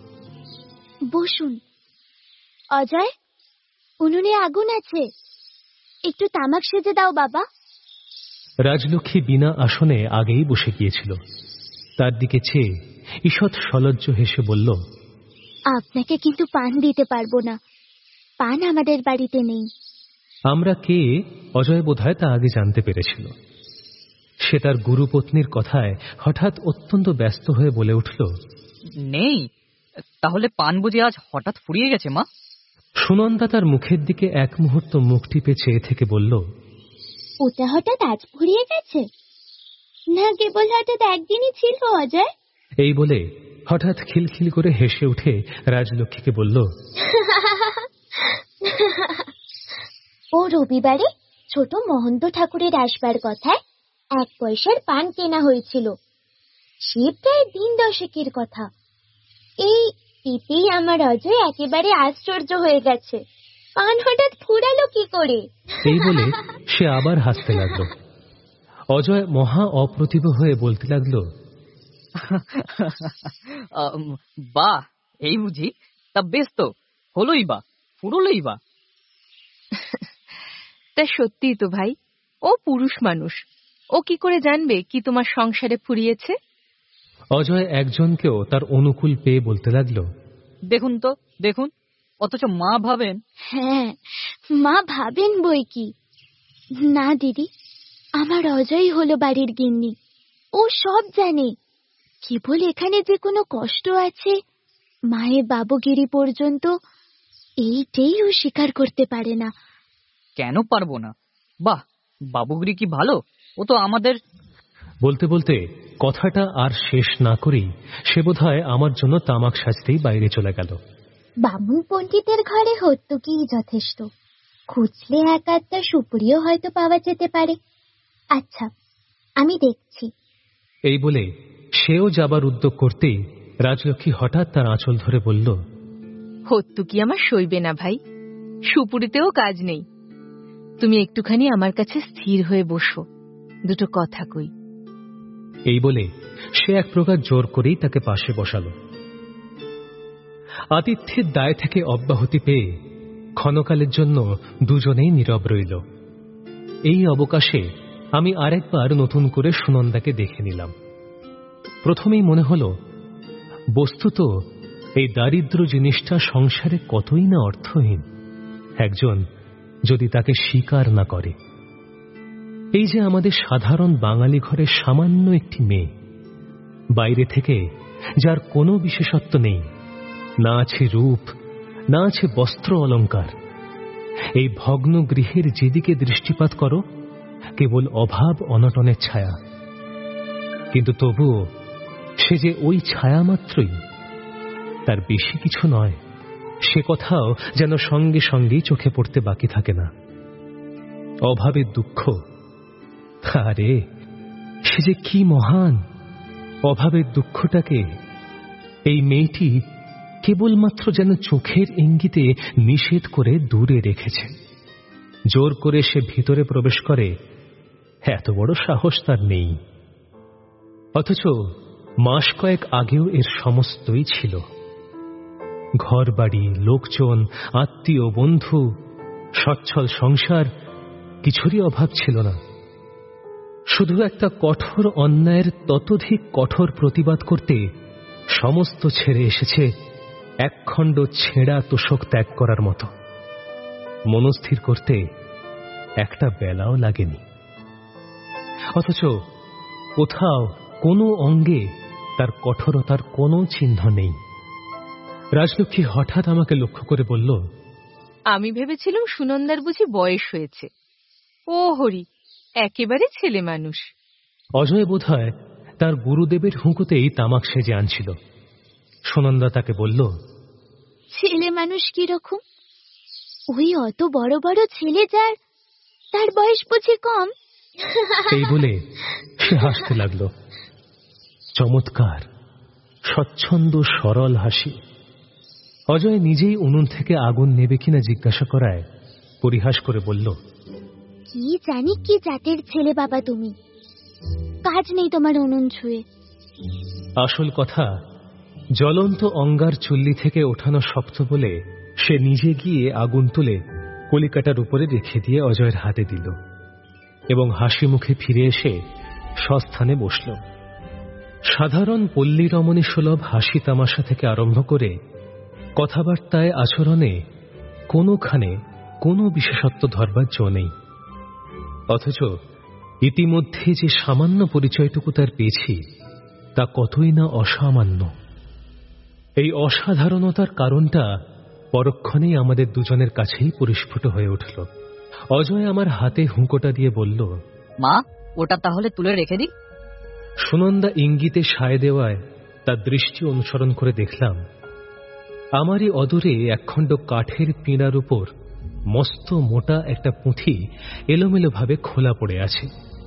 বসুন। অজয়, উনুনে আগুন আছে, একটু তামাক সেজে দাও বাবা। রাজলক্ষ্মী বিনা আসনে আগেই বসে গিয়েছিল। তার দিকে চেয়ে ঈষৎ সলজ্জ হেসে বলল, আপনাকে কিন্তু পান দিতে পারবো না, পান আমাদের বাড়িতে নেই। আমরা কে অজয় বোধহয় তা আগে জানতে পেরেছিল। সে তার গুরুপত্নীর কথায় হঠাৎ অত্যন্ত ব্যস্ত হয়ে বলে উঠল, নেই? তাহলে পান বুঝি আজ হঠাৎ ফুরিয়ে গেছে মা? সুনন্দা তার মুখের দিকে এক মুহূর্ত মুখ টিপে চেয়ে থেকে বলল, ওটা হঠাৎ আজ ফুরিয়ে গেছে না, কেবল হঠাৎ একদিনই ছিল অজয়। এই বলে হঠাৎ খিলখিল করে হেসে উঠে রাজলক্ষ্মীকে বলল, ও রবিবারে ছোট মহন্ত ঠাকুরের আসবার কথায় 1 পয়সার পান কেনা হয়েছিল। সে প্রায় দিন 10 কথা। এতেই আমার অজয় একেবারে আশ্চর্য হয়ে গেছে। কান হঠাৎ ফুরালো কি করে? এই বলে সে আবার হাসতে লাগলো। অজয় মহা অপ্রতিভ হয়ে বলতে লাগলো, বাহ, এই বুঝি? তা বেশ তো, হলোই বা, ফুরলোই বা। তা সত্যি তো ভাই, ও পুরুষ মানুষ, ও কি করে জানবে কি তোমার সংসারে ফুরিয়েছে? অজয় একজনকেও তার অনুকূল পেয়ে বলতে লাগলো, দেখুন তো, দেখুন, অথচ মা ভাবেন। হ্যাঁ, মা ভাবেন বই কি। না দিদি, আমার অজয় হলো বাড়ির গিন্নি, ও সব জানে। কেবল এখানে যে কোনো কষ্ট আছে, মায়ের বাবুগিরি পর্যন্ত, এইটাই ও স্বীকার করতে পারে না। কেন পারবো না? বাহ, বাবুগিরি কি ভালো, ও তো আমাদের। বলতে বলতে কথাটা আর শেষ না করেই সে বোধহয় আমার জন্য তামাক সাজতেই বাইরে চলে গেল। বামুন পণ্ডিতের ঘরে হত্যকি যথেষ্ট, খুঁজলে এক আধটা সুপুরিও হয়তো পাওয়া যেতে পারে। আচ্ছা, আমি দেখছি। এই বলে সেও যাবার উদ্যোগ করতেই রাজলক্ষ্মী হঠাৎ তার আঁচল ধরে বলল, হত্যকি আমার সইবে না ভাই, সুপুরিতেও কাজ নেই। তুমি একটুখানি আমার কাছে স্থির হয়ে বসো, দুটো কথা কই। এই বলে সে এক প্রকার জোর করেই তাকে পাশে বসালো। আতিথ্যের দায় থেকে অব্যাহতি পেয়ে ক্ষণকালের জন্য দুজনেই নীরব রইল। এই অবকাশে আমি আরেকবার নতুন করে সুনন্দাকে দেখে নিলাম। প্রথমেই মনে হলো, বস্তুত এই দারিদ্র জিনিসটা সংসারে কতই না অর্থহীন, একজন যদি তাকে স্বীকার না করে। এই যে আমাদের সাধারণ বাঙালি ঘরের সামান্য একটি মেয়ে, বাইরে থেকে যার কোনো বিশেষত্ব নেই, না আছে রূপ, না আছে বস্ত্র অলঙ্কার, এই ভগ্ন গৃহের যেদিকে দৃষ্টিপাত করো কেবল অভাব অনটনের ছায়া। কিন্তু তবুও সে যে ওই ছায়া মাত্রই, তার বেশি কিছু নয়, সে কথাও যেন সঙ্গে সঙ্গেই চোখে পড়তে বাকি থাকে না। অভাবের দুঃখ, আরে সে যে কি মহান! অভাবের দুঃখটাকে এই মেয়েটি কেবলমাত্র যেন চোখের ইঙ্গিতে নিষেধ করে দূরে রেখেছে। জোর করে সে ভিতরে প্রবেশ করে এত বড় সাহস তার নেই। অথচ মাস কয়েক আগেও এর সমস্তই ছিল। ঘর বাড়ি, লোকজন, আত্মীয়, বন্ধু, সচ্ছল সংসার, কিছুরই অভাব ছিল না। শুধু একটা কঠোর অন্যায়ের ততোধিক কঠোর প্রতিবাদ করতে সমস্ত ছেড়ে এসেছে একখণ্ড ছেঁড়া তোষক ত্যাগ করার মতো। মনস্থির করতে একটা বেলাও লাগেনি। অথচ কোথাও কোনো অঙ্গে তার কঠোরতার কোনো চিহ্ন নেই। রাজলক্ষ্মী হঠাৎ আমাকে লক্ষ্য করে বলল, আমি ভেবেছিলাম সুনন্দার বুঝি বয়স হয়েছে। ও হরি, একেবারে ছেলে মানুষ। অজয় বোধহয় তার গুরুদেবের হুঁকোতেই তামাক সেজে আনছিল। সুনন্দা তাকে বলল, ছেলে মানুষ কিরকম? ওই অত বড় বড় ছেলে যার, তার বয়স বুঝি কম? এই বলে সে হাসতে লাগল। চমৎকার, স্বচ্ছন্দ, সরল হাসি। অজয় নিজেই উনুন থেকে আগুন নেবে কিনা জিজ্ঞাসা করায় পরিহাস করে বলল, কি জানি কি জাতের ছেলে বাবা তুমি, কাজ নেই তোমার উনুন ছুঁয়ে। আসল কথা, জ্বলন্ত অঙ্গার চুল্লি থেকে ওঠানো শক্ত বলে সে নিজে গিয়ে আগুন তুলে কলিকাটার উপরে রেখে দিয়ে অজয়ের হাতে দিল এবং হাসি মুখে ফিরে এসে স্বস্থানে বসল। সাধারণ পল্লী রমণী সুলভ হাসি তামাশা থেকে আরম্ভ করে কথাবার্তায়, আচরণে কোনোখানে কোনো বিশেষত্ব ধরবার জো নেই। অথচ ইতিমধ্যে যে সামান্য পরিচয়টুকু তার পেয়েছি, তা কতই না অসামান্য। এই অসাধারণতার কারণটা পরক্ষণেই আমাদের দুজনের কাছেই পরিস্ফুট হয়ে উঠল। অজয় আমার হাতে হুঁকোটা দিয়ে বলল, মা, ওটা তাহলে তুলে রেখে দিই। সুনন্দা ইঙ্গিতে সায় দেওয়ায় তার দৃষ্টি অনুসরণ করে দেখলাম, আমারই অদূরে একখণ্ড কাঠের পিঁড়ার উপর মস্ত মোটা একটা পুঁথি এলোমেলোভাবে খোলা পড়ে আছে।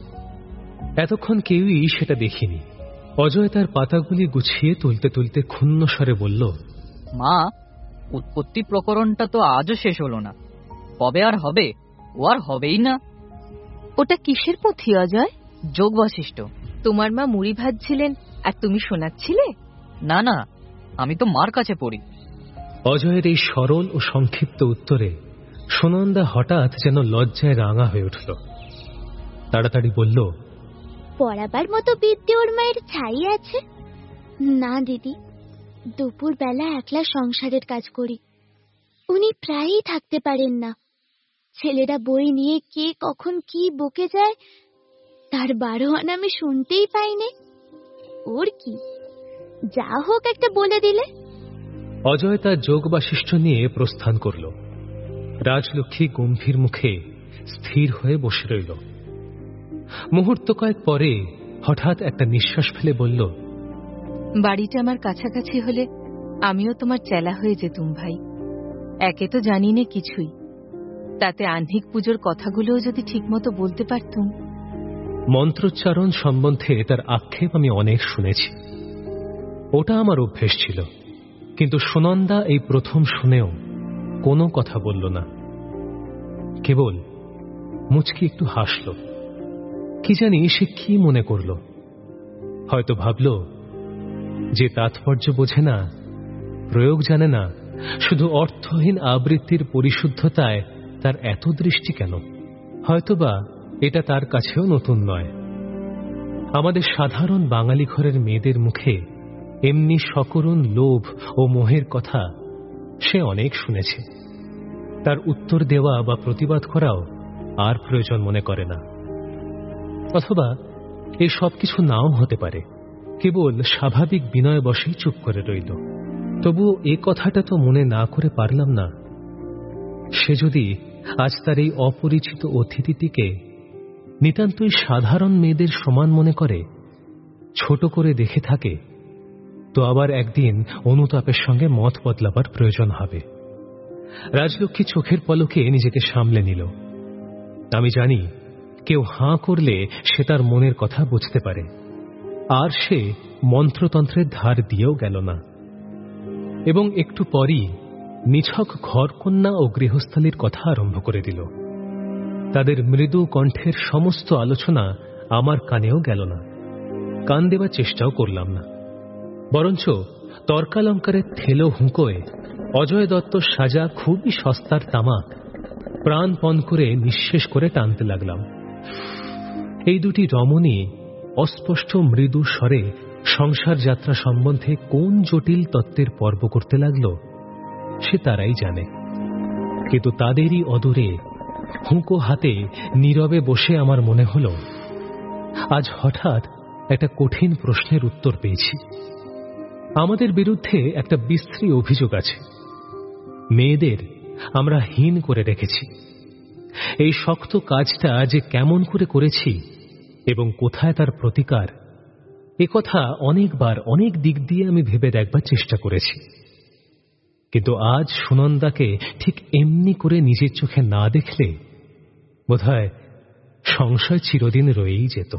এতক্ষণ কেউই সেটা দেখিনি। অজয় তার পাতাগুলি গুছিয়ে তুলতে তুলতে ক্ষুণ্ণ স্বরে বলল, মা, উৎপত্তি প্রকরণটা তো আজও শেষ হলো না। কবে আর হবে, ও আর হবেই না। ওটা কিসের পুঁথি অজয়? যোগ বশিষ্ঠ। তোমার মা মুড়ি ভাজছিলেন আর তুমি শোনাচ্ছিলে? না না, আমি তো মার কাছে পড়ি। অজয়ের এই সরল ও সংক্ষিপ্ত উত্তরে সুনন্দা হঠাৎ যেন লজ্জায় রাঙা হয়ে উঠল। তাড়াতাড়ি বলল, পড়াবার মতো বিদ্যে ওর মায়ের ছাই আছে? না দিদি, দুপুর বেলা একলা সংসারের কাজ করি। উনি প্রায়ই থাকতে পারেন না। ছেলেরা বই নিয়ে কে কখন কি বকে যায় তার 12 আনা আমি শুনতেই পাইনি। ওর কি, যা হোক একটা বলে দিলে। অজয় তার যোগ বাশিষ্ঠ নিয়ে প্রস্থান করল। রাজলক্ষ্মী গম্ভীর মুখে স্থির হয়ে বসে রইল। মুহূর্ত কয়েক পরে হঠাৎ একটা নিঃশ্বাস ফেলে বলল, বাড়িটা আমার কাছাকাছি হলে আমিও তোমার চেলা হয়ে যেতুম ভাই। একে তো জানি না কিছুই, তাতে আহ্নিক পুজোর কথাগুলোও যদি ঠিকমতো বলতে পারতুম। মন্ত্রোচ্চারণ সম্বন্ধে তার আক্ষেপ আমি অনেক শুনেছি, ওটা আমার অভ্যেস ছিল। কিন্তু সুনন্দা এই প্রথম শুনেও কোনো কথা বলল না, কেবল মুচকি একটু হাসল। কি জানি সে কি মনে করল। হয়তো ভাবল, যে তাৎপর্য বোঝে না, প্রয়োগ জানে না, শুধু অর্থহীন আবৃত্তির পরিশুদ্ধতায় তার এত দৃষ্টি কেন? হয়তোবা এটা তার কাছেও নতুন নয়। আমাদের সাধারণ বাঙালি ঘরের মেয়েদের মুখে এমনি সকরুণ লোভ ও মোহের কথা সে অনেক শুনেছে। তার উত্তর দেওয়া বা প্রতিবাদ করাও আর প্রয়োজন মনে করে না। অথবা এই সব কিছু নাও হতে পারে, কেবল স্বাভাবিক বিনয় বসেই চুপ করে রইল। তবুও এ কথাটা তো মনে না করে পারলাম না, সে যদি আজ তার এই অপরিচিত অতিথিটিকে নিতান্তই সাধারণ মেয়েদের সমান মনে করে, ছোট করে দেখে থাকে, তো আবার একদিন অনুতাপের সঙ্গে মত বদলাবার প্রয়োজন হবে। রাজলক্ষ্মী চোখের পলকে নিজেকে সামলে নিল। আমি জানি, কেউ হাঁ করলে সে তার মনের কথা বুঝতে পারে, আর সে মন্ত্রতন্ত্রের ধার দিয়েও গেল না। এবং একটু পরই নিছক ঘরকন্যা ও গৃহস্থালীর কথা আরম্ভ করে দিল। তাদের মৃদু কণ্ঠের সমস্ত আলোচনা আমার কানেও গেল না, কান দেবার চেষ্টাও করলাম না। বরঞ্চ তর্কালঙ্কারের থেলো হুঁকোয় অজয় দত্ত সাজা খুবই সস্তার তামাক প্রাণপণ করে নিঃশেষ করে টানতে লাগলাম। এই দুটি রমণী অস্পষ্ট মৃদু স্বরে সংসার যাত্রা সম্বন্ধে কোন জটিল তত্ত্বের পর্ব করতে লাগল সে তারাই জানে। কিন্তু তাদেরই অদূরে হুঁকো হাতে নীরবে বসে আমার মনে হল, আজ হঠাৎ একটা কঠিন প্রশ্নের উত্তর পেয়েছি। আমাদের বিরুদ্ধে একটা বিশ্রী অভিযোগ আছে, মেয়েদের আমরা হীন করে রেখেছি। এই শক্ত কাজটা যে কেমন করে করেছি এবং কোথায় তার প্রতিকার, এ কথা অনেকবার অনেক দিক দিয়ে আমি ভেবে দেখবার চেষ্টা করেছি। কিন্তু আজ সুনন্দাকে ঠিক এমনি করে নিজের চোখে না দেখলে বোধহয় সংশয় চিরদিন রয়েই যেত।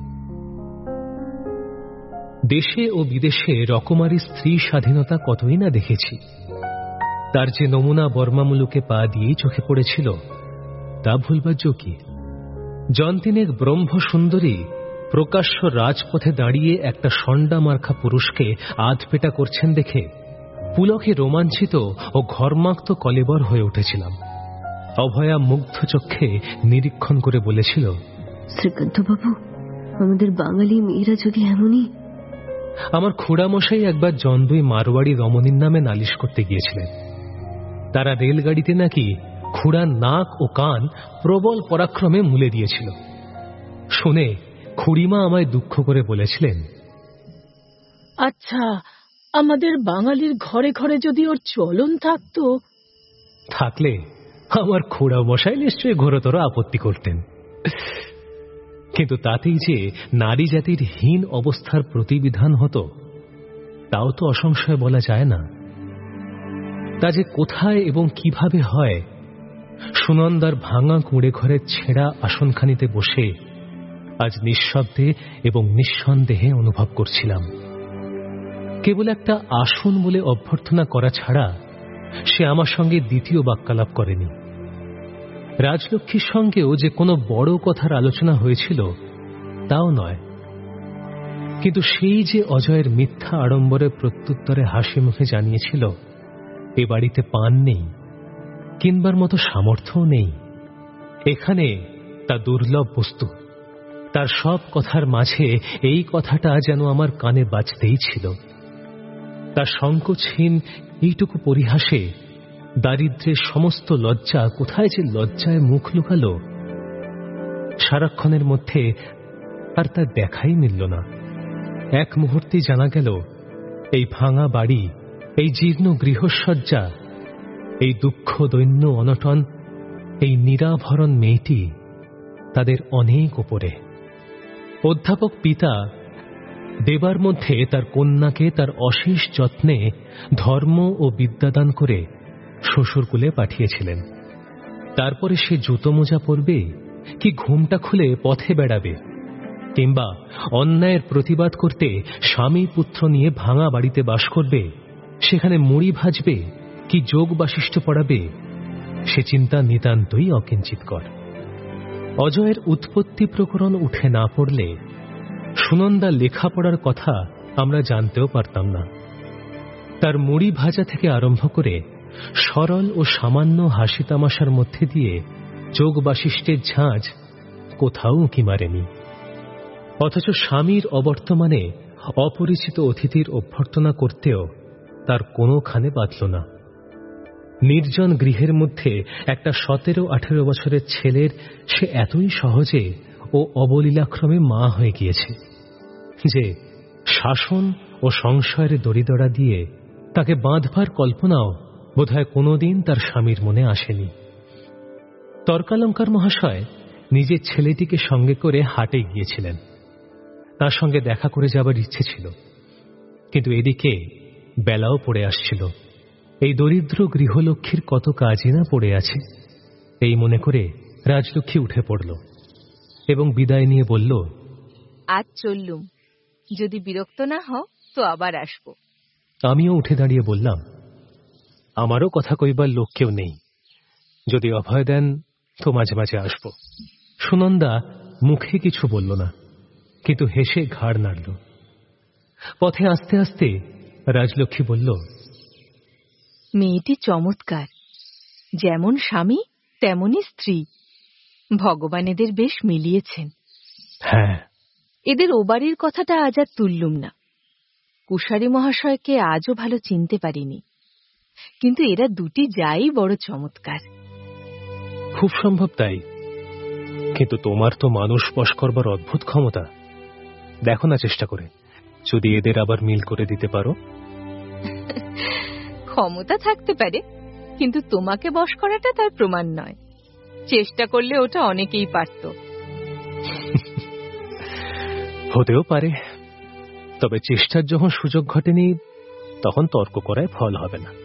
দেশে ও বিদেশে রকমারি স্ত্রী স্বাধীনতা কতই না দেখেছি। তার যে নমুনা বর্মামূলকে পা দিয়েই চোখে পড়েছিল, তা ভুলবার জো কি? জনতিনেক ব্রহ্মসুন্দরী প্রকাশ্য রাজপথে দাঁড়িয়ে একটা সন্ডা মার্খা পুরুষকে আধপেটা করছেন দেখে পুলকে রোমাঞ্চিত ও ঘর্মাক্ত কলেবর হয়ে উঠেছিলাম। অভয়া মুগ্ধ চক্ষে নিরীক্ষণ করে বলেছিল, শ্রীকান্তবাবু, আমাদের বাঙালি মেয়েরা যদি এমনই। আমার খুড়ামশাই একবার জন্দুই মারোয়াড়ি রমণীর নামে নালিশ করতে গিয়েছিলেন। তারা রেলগাড়িতে নাকি খুড়ার নাক ও কান প্রবল পরাক্রমে মুলে দিয়েছিল। শুনে খুড়িমা আমায় দুঃখ করে বলেছিলেন, আচ্ছা, আমাদের বাঙালির ঘরে ঘরে যদি ওর চলন থাকতো। থাকলে আমার খুড়ামশাই নিশ্চয়ই ঘোরতর আপত্তি করতেন। কিন্তু তাতেই যে নারী জাতির হীন অবস্থার প্রতিবিধান হতো, তাও তো অসংশয় বলা যায় না। তা যে কোথায় এবং কিভাবে হয়, সুনন্দার ভাঙা কুঁড়ে ঘরের ছেঁড়া আসনখানিতে বসে আজ নিঃশব্দে এবং নিঃসন্দেহে অনুভব করছিলাম। কেবল একটা আসন বলে অভ্যর্থনা করা ছাড়া সে আমার সঙ্গে দ্বিতীয় বাক্যালাপ করেনি। রাজলক্ষ্মীর সঙ্গেও যে কোনো বড় কথার আলোচনা হয়েছিল তাও নয়, কিন্তু সেই যে অজয়ের মিথ্যা আড়ম্বরের প্রত্যুত্তরে হাসি মুখে জানিয়েছিল এ বাড়িতে পান নেই, কিনবার মতো সামর্থ্যও নেই, এখানে তা দুর্লভ বস্তু, তার সব কথার মাঝে এই কথাটা যেন আমার কানে বাজতেই ছিল। তার সংকোচহীন এইটুকু পরিহাসে দারিদ্র্যের সমস্ত লজ্জা কোথায় যে লজ্জায় মুখ লুকালো, সারাক্ষণের মধ্যে আর তার দেখাই মিলল না। এক মুহূর্তে জানা গেল এই ভাঙা বাড়ি, এই জীর্ণ গৃহসজ্জা, এই দুঃখ দৈন্য অনটন, এই নিরাভরণ মেয়েটি তাদের অনেক ওপরে। অধ্যাপক পিতা দেবার মধ্যে তার কন্যাকে তার অশেষ যত্নে ধর্ম ও বিদ্যাদান করে শ্বশুরকুলে পাঠিয়েছিলেন। তারপরে সে জুতো মোজা পরবে কি ঘুমটা খুলে পথে বেড়াবে, কিংবা অন্যায়ের প্রতিবাদ করতে স্বামী পুত্র নিয়ে ভাঙা বাড়িতে বাস করবে, সেখানে মুড়ি ভাজবে কি যোগ বাশিষ্ঠ পড়াবে, সে চিন্তা নিতান্তই অকিঞ্চিতকর। অজয়ের উৎপত্তি প্রকরণ উঠে না পড়লে সুনন্দা লেখাপড়ার কথা আমরা জানতেও পারতাম না। তার মুড়ি ভাজা থেকে আরম্ভ করে সরল ও সামান্য হাসি তামাশার মধ্যে দিয়ে যোগ বাশিষ্ঠের ঝাঁজ কোথাও উঁকি মারেনি। অথচ স্বামীর অবর্তমানে অপরিচিত অতিথির অভ্যর্থনা করতেও তার কোনোখানে বাধল না। নির্জন গৃহের মধ্যে একটা 17-18 বছরের ছেলের সে এতই সহজে ও অবলীলাক্রমে মা হয়ে গিয়েছে যে শাসন ও সংশয়ের দড়িদড়া দিয়ে তাকে বাঁধবার কল্পনাও বোধহয় কোনোদিন তার স্বামীর মনে আসেনি। তর্কালঙ্কার মহাশয় নিজের ছেলেটিকে সঙ্গে করে হাটে গিয়েছিলেন। তার সঙ্গে দেখা করে যাবার ইচ্ছে ছিল, কিন্তু এদিকে বেলাও পড়ে আসছিল। এই দরিদ্র গৃহলক্ষ্মীর কত কাজই না পড়ে আছে, এই মনে করে রাজলক্ষ্মী উঠে পড়ল এবং বিদায় নিয়ে বলল, আজ চললুম, যদি বিরক্ত না হও তো আবার আসবো। আমিও উঠে দাঁড়িয়ে বললাম, আমারও কথা কইবার লোক কেউ নেই, যদি অভয় দেন তো মাঝে মাঝে আসব। সুনন্দা মুখে কিছু বলল না, কিন্তু হেসে ঘাড় নাড়ল। পথে আস্তে আস্তে রাজলক্ষ্মী বলল, মেয়েটি চমৎকার, যেমন স্বামী তেমনই স্ত্রী, ভগবান এদের বেশ মিলিয়েছেন। হ্যাঁ, এদের ও বাড়ির কথাটা আজ আর তুললুম না। কুশারী মহাশয়কে আজও ভালো চিনতে পারিনি, কিন্তু এরা দুটি যাই বড় চমৎকার। খুব সম্ভব তাই, কিন্তু তোমার তো মানুষ বশ করবার অদ্ভুত ক্ষমতা। দেখো না চেষ্টা করে, যদি এদের আবার মিল করে দিতে পারো। ক্ষমতা থাকতে পারে, কিন্তু তোমাকে বশ করাটা তার প্রমাণ নয়। চেষ্টা করলে ওটা অনেকেই পারত। হতেও পারে, তবে চেষ্টার যখন সুযোগ ঘটেনি তখন তর্ক করায় ফল হবে না।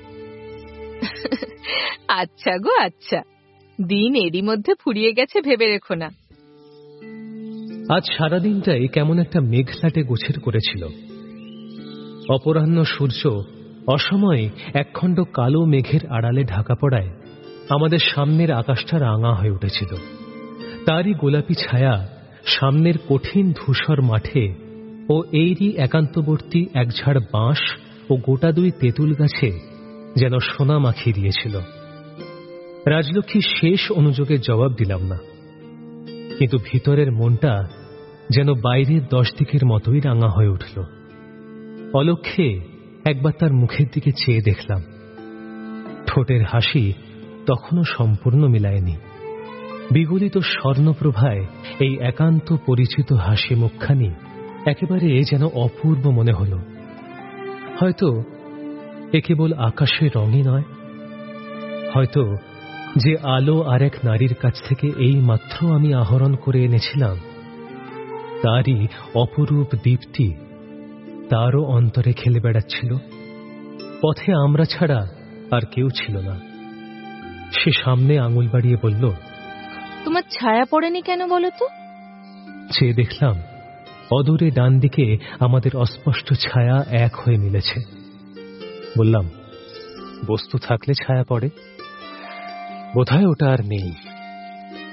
আচ্ছা গো আচ্ছা, দিন এরই মধ্যে ফুরিয়ে গেছে ভেবে রেখো না। আজ সারাদিনটাই কেমন একটা মেঘলাটে গোছের করেছিল। অপরাহ্ন সূর্য অসময়ে একখণ্ড কালো মেঘের আড়ালে ঢাকা পড়ায় আমাদের সামনের আকাশটা রাঙা হয়ে উঠেছিল। তারই গোলাপি ছায়া সামনের কঠিন ধূসর মাঠে ও এরই একান্তবর্তী একঝাড় বাঁশ ও গোটা 2 তেঁতুল গাছে যেন সোনা মাখিয়ে দিয়েছিল। রাজলক্ষ্মী শেষ অনুযোগে জবাব দিলাম না, কিন্তু ভিতরের মনটা যেন বাইরের 10 দিকের মতোই রাঙা হয়ে উঠল। অলক্ষ্যে একবার তার মুখের দিকে চেয়ে দেখলাম। ঠোঁটের হাসি তখনও সম্পূর্ণ মিলায়নি। বিগলিত স্বর্ণপ্রভায় এই একান্ত পরিচিত হাসি মুখখানি একেবারে যেন অপূর্ব মনে হল। হয়তো এ কেবল আকাশের রঙই নয়, হয়তো যে আলো আর এক নারীর কাছ থেকে এই মাত্র আমি আহরণ করে এনেছিলাম তারই অপরূপ দীপ্তি তারও অন্তরে খেলে বেড়াচ্ছিল। পথে আমরা ছাড়া আর কেউ ছিল না। সে সামনে আঙুল বাড়িয়ে বলল, তোমার ছায়া পড়েনি কেন বলো তো? চেয়ে দেখলাম অদূরে ডান দিকে আমাদের অস্পষ্ট ছায়া এক হয়ে মিলেছে। বললাম, বস্তু থাকলে ছায়া পড়ে, বোধহয় ওটা আর নেই।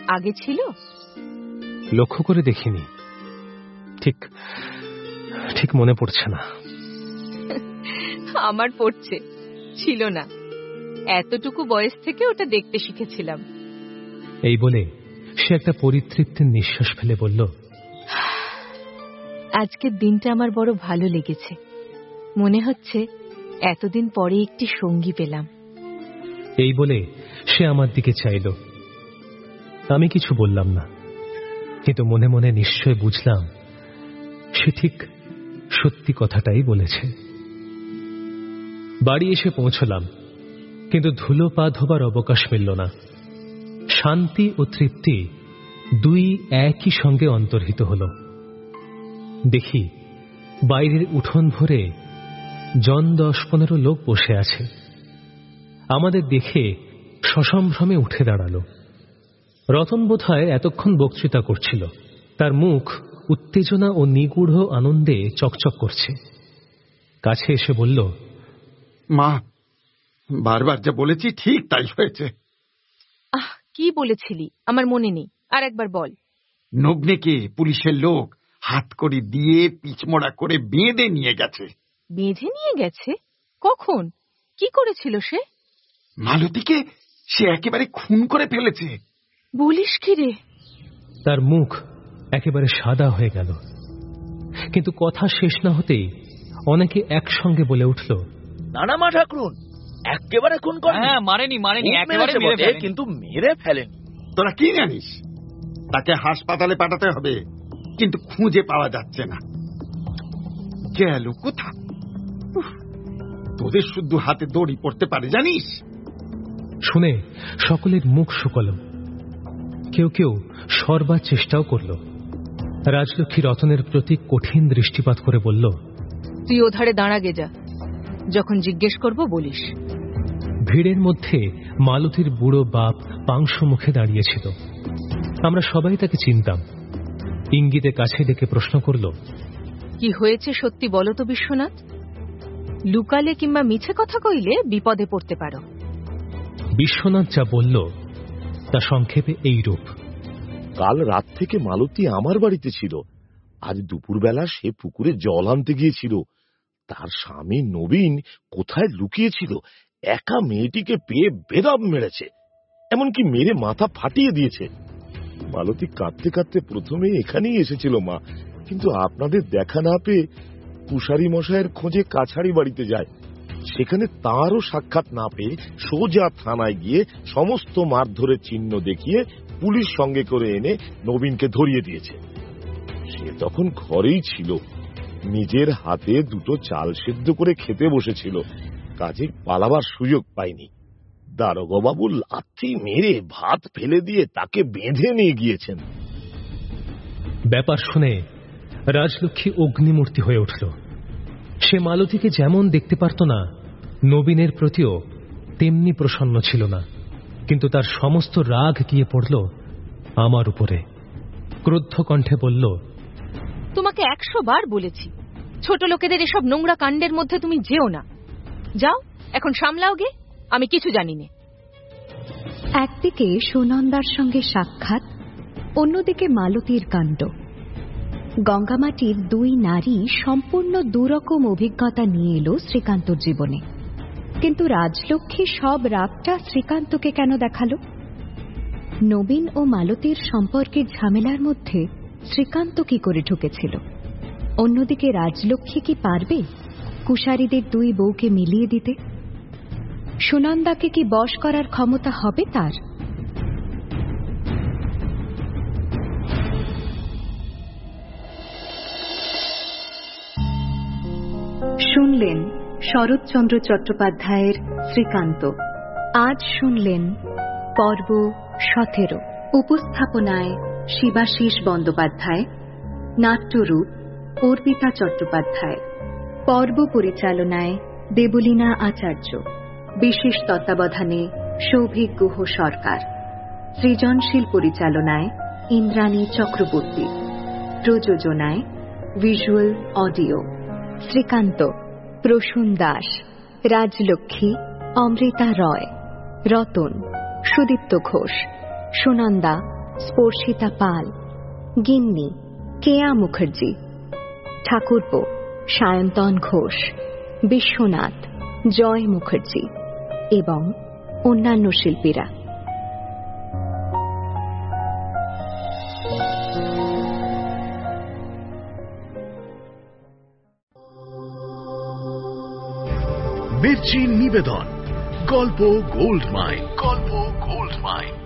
আগে ছিল? লক্ষ্য করে দেখিনি, ঠিক ঠিক মনে পড়ছে না। আমার পড়ছে, ছিল না। এতটুকু বয়স থেকে ওটা দেখতে শিখেছিলাম। এই বলে সে একটা পরিতৃপ্তির নিঃশ্বাস ফেলে বলল, আজকের দিনটা আমার বড় ভালো লেগেছে। মনে হচ্ছে এতদিন পরে একটি সঙ্গী পেলাম। এই বলে সে আমার দিকে চাইল। আমি কিছু বললাম না, কিন্তু মনে মনে নিশ্চয় বুঝলাম সে ঠিক সত্যি কথাটাই বলেছে। বাড়ি এসে পৌঁছলাম, কিন্তু ধুলো পা ধোবার অবকাশ মিলল না। শান্তি ও তৃপ্তি দুই একই সঙ্গে অন্তর্হিত হল। দেখি বাইরের উঠোন ভরে 10-15 লোক বসে আছে। আমাদের দেখে সসম্ভ্রমে উঠে দাঁড়ালো। রতন বোধহয় এতক্ষণ বক্তৃতা করছিল। তার মুখ উত্তেজনা ও নিগূঢ় আনন্দে চকচক করছে। কাছে এসে বলল, মা, বারবার যা বলেছি ঠিক তাই হয়েছে। কি বলেছিলি আমার মনে নেই, আর একবার বল। নগ্নেকে পুলিশের লোক হাতকড়ি দিয়ে পিচমোড়া করে বেঁধে নিয়ে গেছে। বেঁধে নিয়ে গেছে? কখন? কি করেছিল সে? মালতীকে সে একেবারে খুন করে ফেলেছে। বলিস কি রে? তার মুখ একেবারে সাদা হয়ে গেল, কিন্তু কথা শেষ না হতেই অনেকে একসঙ্গে বলে উঠল, না না মা ঠাকুরুন, একেবারে খুন করে। হ্যাঁ, মারেনি, একেবারে মেরে ফেলেনি, কিন্তু মেরে ফেলেনি। তোরা কি জানিস? তাকে হাসপাতালে পাঠাতে হবে, কিন্তু খুঁজে পাওয়া যাচ্ছে না। গেল কোথা? তোদের শুদ্ধ হাতে দড়ি পড়তে পারে জানিস? শুনে সকলের মুখ শুকল। কেউ কেউ সরবার চেষ্টাও করল। রাজলক্ষ্মী রতনের প্রতি কঠিন দৃষ্টিপাত করে বলল, তুই ওধারে দাঁড়াগে যা, যখন জিজ্ঞেস করব বলিস। ভিড়ের মধ্যে মালতীর বুড়ো বাপ পাংশু মুখে দাঁড়িয়েছিল। আমরা সবাই তাকে চিনতাম। ইঙ্গিতে কাছে ডেকে প্রশ্ন করল, কি হয়েছে সত্যি বলো তো বিশ্বনাথ। লুকালে কিংবা মিছে কথা কইলে বিপদে পড়তে পারো। বিশ্বনাথ যা বলল তা সংক্ষেপে এই রূপ। কাল রাত থেকে মালতী আমার বাড়িতে ছিল। আজ দুপুরবেলা সে পুকুরে জল আনতে গিয়েছিল। তার স্বামী নবীন কোথায় লুকিয়েছিল, একা মেয়েটিকে পেয়ে বেদম মেরেছে, এমনকি মেরে মাথা ফাটিয়ে দিয়েছে। মালতী কাঁদতে কাঁদতে প্রথমে এখানেই এসেছিল মা, কিন্তু আপনাদের দেখা না পেয়ে কুশারি মশাইয়ের খোঁজে কাছারি বাড়িতে যায়। সেখানে তাঁরও সাক্ষাৎ না পেয়ে সোজা থানায় গিয়ে সমস্ত মারধরের চিহ্ন দেখিয়ে পুলিশ সঙ্গে করে এনে নবীনকে ধরিয়ে দিয়েছে। সে তখন ঘরেই ছিল, নিজের হাতে 2 চাল সেদ্ধ করে খেতে বসেছিল, কাজে পালাবার সুযোগ পায়নি। দারোগাবাবু লাথি মেরে ভাত ফেলে দিয়ে তাকে বেঁধে নিয়ে গিয়েছেন। ব্যাপার শুনে রাজলক্ষ্মী অগ্নিমূর্তি হয়ে উঠল। সে মালতীকে যেমন দেখতে পারত না, নবীনের প্রতিও তেমনি প্রসন্ন ছিল না, কিন্তু তার সমস্ত রাগ গিয়ে পড়ল আমার উপরে। ক্রুদ্ধ কণ্ঠে বলল, তোমাকে 100 বার বলেছি ছোট লোকেদের এসব নোংরা কাণ্ডের মধ্যে তুমি যেও না। যাও এখন সামলাও গে, আমি কিছু জানি না। একদিকে সুনন্দার সঙ্গে সাক্ষাৎ, অন্যদিকে মালতীর কাণ্ড। গঙ্গামাটির 2 নারী সম্পূর্ণ দুরকম অভিজ্ঞতা নিয়ে এলো শ্রীকান্তর জীবনে। কিন্তু রাজলক্ষ্মী সব রাগটা শ্রীকান্তকে কেন দেখালো? নবীন ও মালতীর সম্পর্কের ঝামেলার মধ্যে শ্রীকান্ত কি করে ঢুকেছিল? অন্যদিকে রাজলক্ষ্মী কি পারবে কুশারীদের 2 বউকে মিলিয়ে দিতে? সুনন্দাকে কি বশ করার ক্ষমতা হবে তার? শুনলেন শরৎচন্দ্র চট্টোপাধ্যায়ের শ্রীকান্ত। আজ শুনলেন পর্ব 17। উপস্থাপনায় শিবাশিস বন্দ্যোপাধ্যায়, নাট্যরূপ অর্পিতা চট্টোপাধ্যায়, পর্ব পরিচালনায় দেবলীনা আচার্য, বিশেষ তত্ত্বাবধানে সৌভিক গুহ সরকার, সৃজনশীল পরিচালনায় ইন্দ্রাণী চক্রবর্তী, প্রযোজনায় ভিজুয়াল অডিও। শ্রীকান্ত প্রসূন দাস, রাজলক্ষ্মী অমৃতা রয়, রতন সুদীপ্ত ঘোষ, সুনন্দা স্পর্শিতা পাল, গিন্নি কেয়া মুখার্জি, ঠাকুরপো সায়ন্তন ঘোষ, বিশ্বনাথ, জয় মুখার্জি এবং অন্যান্য শিল্পীরা। মির্চি নিবেদন গল্প গোল্ড মাইন। গল্প গোল্ড মাইন।